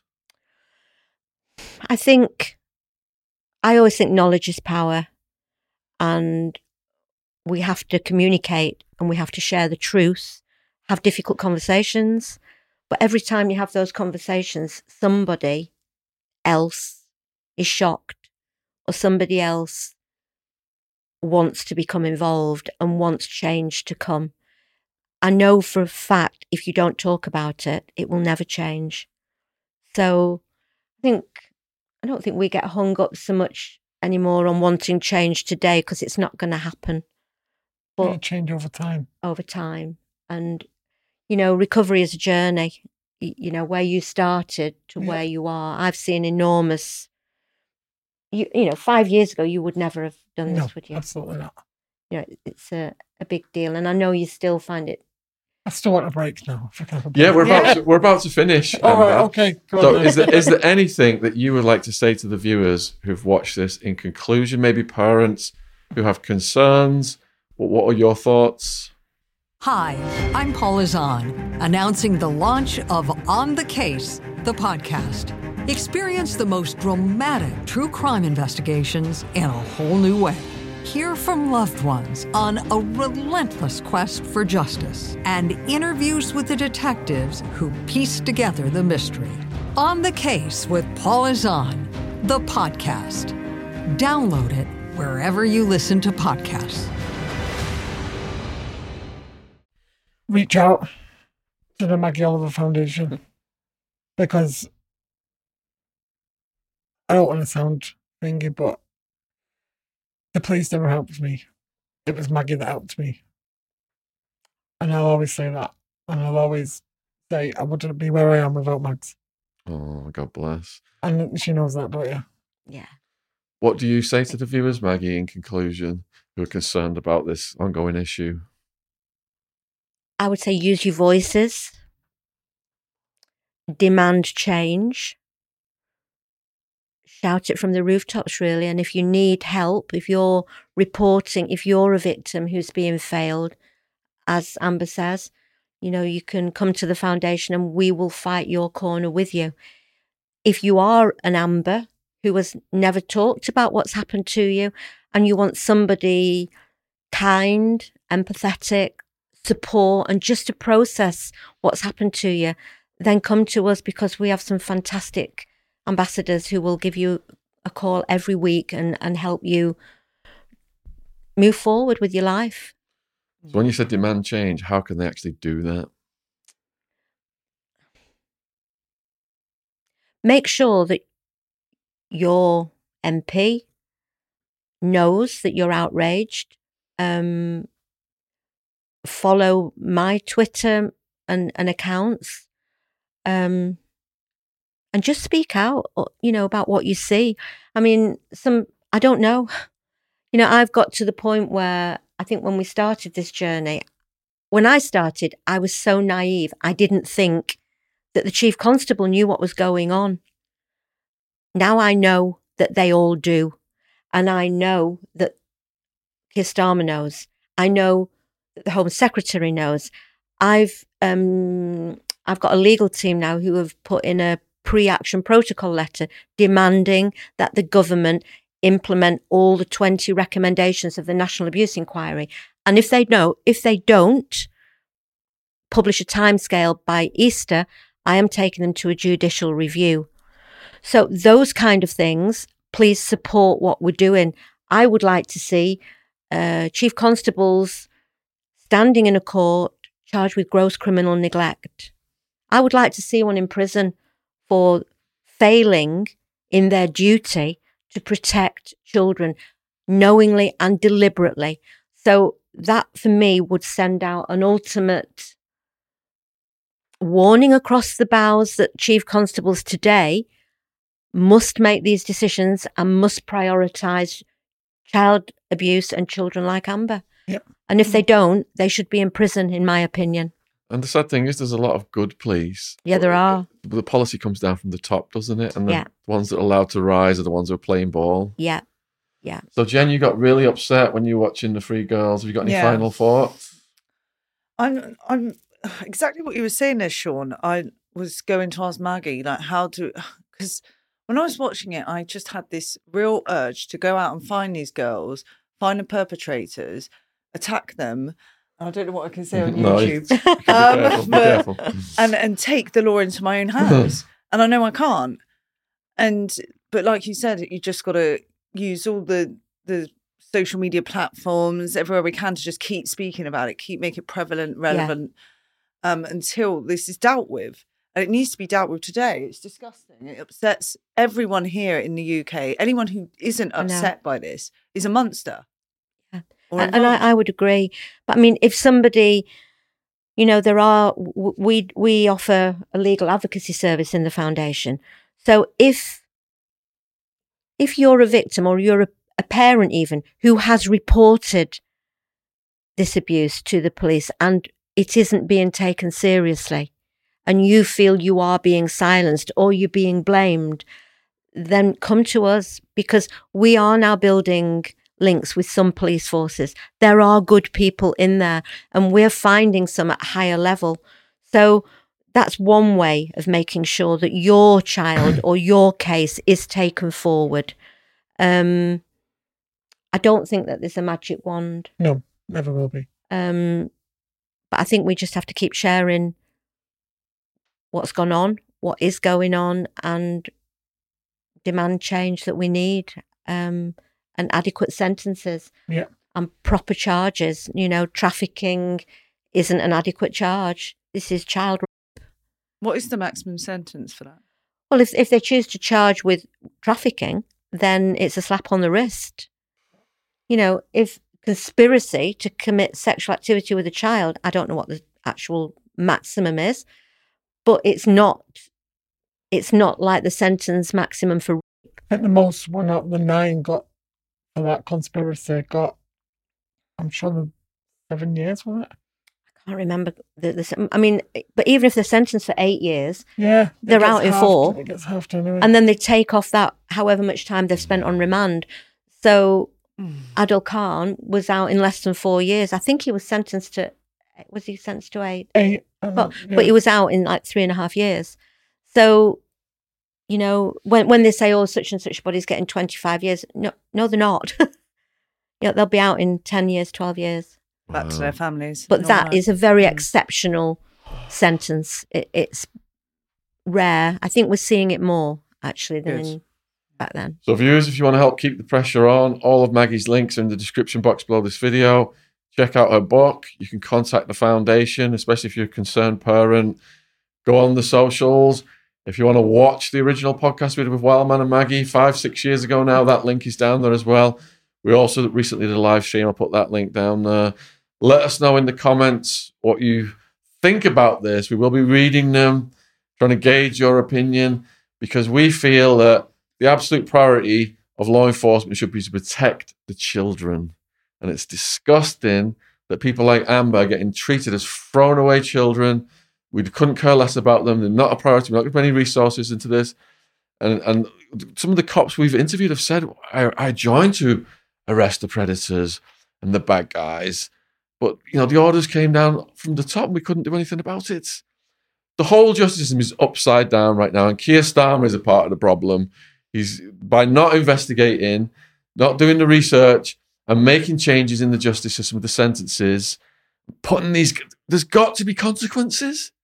I always think knowledge is power, and we have to communicate and we have to share the truth, have difficult conversations. But every time you have those conversations, somebody else is shocked or somebody else wants to become involved and wants change to come. I know for a fact if you don't talk about it, it will never change. So I don't think we get hung up so much anymore on wanting change today because it's not going to happen. But it'll change over time. And, recovery is a journey, where you started to where you are. I've seen enormous, 5 years ago, you would never have done this, would you? Absolutely not. It's a big deal. And I know you still find it. I still want a break now. We're about to finish. All right, okay. So is there anything that you would like to say to the viewers who've watched this in conclusion? Maybe parents who have concerns. What are your thoughts? Hi, I'm Paula Zahn, announcing the launch of On the Case, the podcast. Experience the most dramatic true crime investigations in a whole new way. Hear from loved ones on a relentless quest for justice and interviews with the detectives who piece together the mystery. On the Case with Paula Zahn, the podcast. Download it wherever you listen to podcasts. Reach out to the Maggie Oliver Foundation because I don't want to sound thingy, but the police never helped me. It was Maggie that helped me. And I'll always say that. And I'll always say I wouldn't be where I am without Mags. Oh, God bless. And she knows that, don't you? Yeah. What do you say to the viewers, Maggie, in conclusion, who are concerned about this ongoing issue? I would say use your voices, demand change, shout it from the rooftops, really. And if you need help, if you're reporting, if you're a victim who's being failed, as Amber says, you can come to the foundation and we will fight your corner with you. If you are an Amber who has never talked about what's happened to you and you want somebody kind, empathetic, support and just to process what's happened to you, then come to us because we have some fantastic ambassadors who will give you a call every week and help you move forward with your life. So when you said demand change, how can they actually do that? Make sure that your MP knows that you're outraged. Follow my Twitter and accounts, and just speak out, about what you see. I mean, I don't know. I've got to the point where I think when we started this journey, when I started, I was so naive. I didn't think that the chief constable knew what was going on. Now I know that they all do. And I know that Keir Starmer knows. I know that the Home Secretary knows. I've got a legal team now who have put in a pre-action protocol letter demanding that the government implement all the 20 recommendations of the National Abuse Inquiry. And if they don't publish a timescale by Easter, I am taking them to a judicial review. So those kind of things, please support what we're doing. I would like to see chief constables standing in a court charged with gross criminal neglect. I would like to see one in prison for failing in their duty to protect children knowingly and deliberately. So that, for me, would send out an ultimate warning across the bows that chief constables today must make these decisions and must prioritise child abuse and children like Amber. Yep. And if they don't, they should be in prison, in my opinion. And the sad thing is, there's a lot of good police. Yeah, there are. But the policy comes down from the top, doesn't it? And Yeah. the ones that are allowed to rise are the ones who are playing ball. Yeah. Yeah. So, Jen, you got really upset when you were watching The Three Girls. Have you got any Yeah. final thoughts? I'm exactly what you were saying there, Sean. I was going to ask Maggie, like, because when I was watching it, I just had this real urge to go out and find these girls, find the perpetrators, attack them. I don't know what I can say on No, YouTube. Be careful. And take the law into my own hands. And I know I can't. But like you said, you just got to use all the social media platforms everywhere we can to just keep speaking about it, keep making it prevalent, relevant, until this is dealt with. And it needs to be dealt with today. It's disgusting. It upsets everyone here in the UK. Anyone who isn't upset by this is a monster. Yeah. And I would agree. But I mean, if somebody, we offer a legal advocacy service in the foundation. So if you're a victim or you're a parent even who has reported this abuse to the police and it isn't being taken seriously, and you feel you are being silenced or you're being blamed, then come to us, because we are now building links with some police forces. There are good people in there and we're finding some at higher level. So that's one way of making sure that your child or your case is taken forward. I don't think that there's a magic wand. No, never will be. But I think we just have to keep sharing what's gone on, what is going on, and demand change that we need, and adequate sentences and proper charges. Trafficking isn't an adequate charge. This is child rape. What is the maximum sentence for that? Well, if they choose to charge with trafficking, then it's a slap on the wrist. If conspiracy to commit sexual activity with a child, I don't know what the actual maximum is, but it's not like the sentence maximum for rape. I think the most one out of the 9 got for that conspiracy I'm sure the 7 years, wasn't it? I can't remember I mean, but even if they're sentenced for 8 years, they're out in 4. It gets half anyway. And then they take off that however much time they've spent on remand. So Adil Khan was out in less than 4 years. I think he was sentenced to 8? 8. But he was out in like 3.5 years. So, when they say, oh, such and such body's getting 25 years, no, they're not. They'll be out in 10 years, 12 years. Back to their families. But that is a very exceptional sentence. It's rare. I think we're seeing it more, actually, than back then. So, viewers, if you want to help keep the pressure on, all of Maggie's links are in the description box below this video. Check out her book. You can contact the foundation, especially if you're a concerned parent. Go on the socials. If you want to watch the original podcast we did with Wildman and Maggie 5-6 years ago now, that link is down there as well. We also recently did a live stream. I'll put that link down there. Let us know in the comments what you think about this. We will be reading them, trying to gauge your opinion, because we feel that the absolute priority of law enforcement should be to protect the children. And it's disgusting that people like Amber are getting treated as thrown away children. We couldn't care less about them. They're not a priority. We're not going to put any resources into this. And some of the cops we've interviewed have said, I joined to arrest the predators and the bad guys. But, the orders came down from the top and we couldn't do anything about it. The whole justice system is upside down right now. And Keir Starmer is a part of the problem. He's, by not investigating, not doing the research, and making changes in the justice system with the sentences, there's got to be consequences.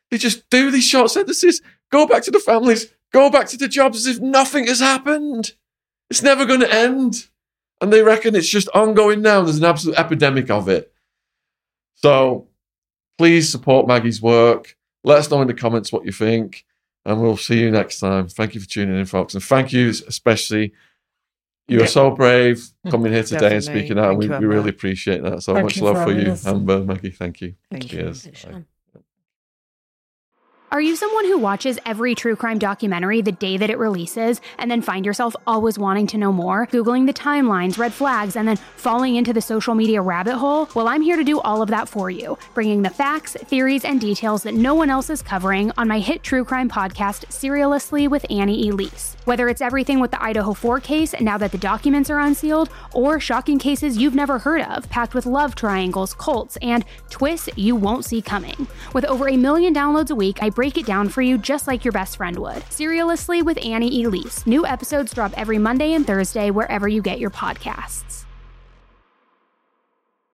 They just do these short sentences, go back to the families, go back to the jobs as if nothing has happened. It's never going to end. And they reckon it's just ongoing now. There's an absolute epidemic of it. So please support Maggie's work. Let us know in the comments what you think. And we'll see you next time. Thank you for tuning in, folks. And thank you especially. You are so brave coming here today and speaking out. We really appreciate that. So much love for you, Amber, Maggie. Thank you. Cheers. Are you someone who watches every true crime documentary the day that it releases and then find yourself always wanting to know more, Googling the timelines, red flags, and then falling into the social media rabbit hole? Well, I'm here to do all of that for you, bringing the facts, theories, and details that no one else is covering on my hit true crime podcast, Serialously with Annie Elise. Whether it's everything with the Idaho 4 case now that the documents are unsealed, or shocking cases you've never heard of, packed with love triangles, cults, and twists you won't see coming. With over 1 million downloads a week, I break it down for you just like your best friend would. Serialously with Annie Elise. New episodes drop every Monday and Thursday wherever you get your podcasts.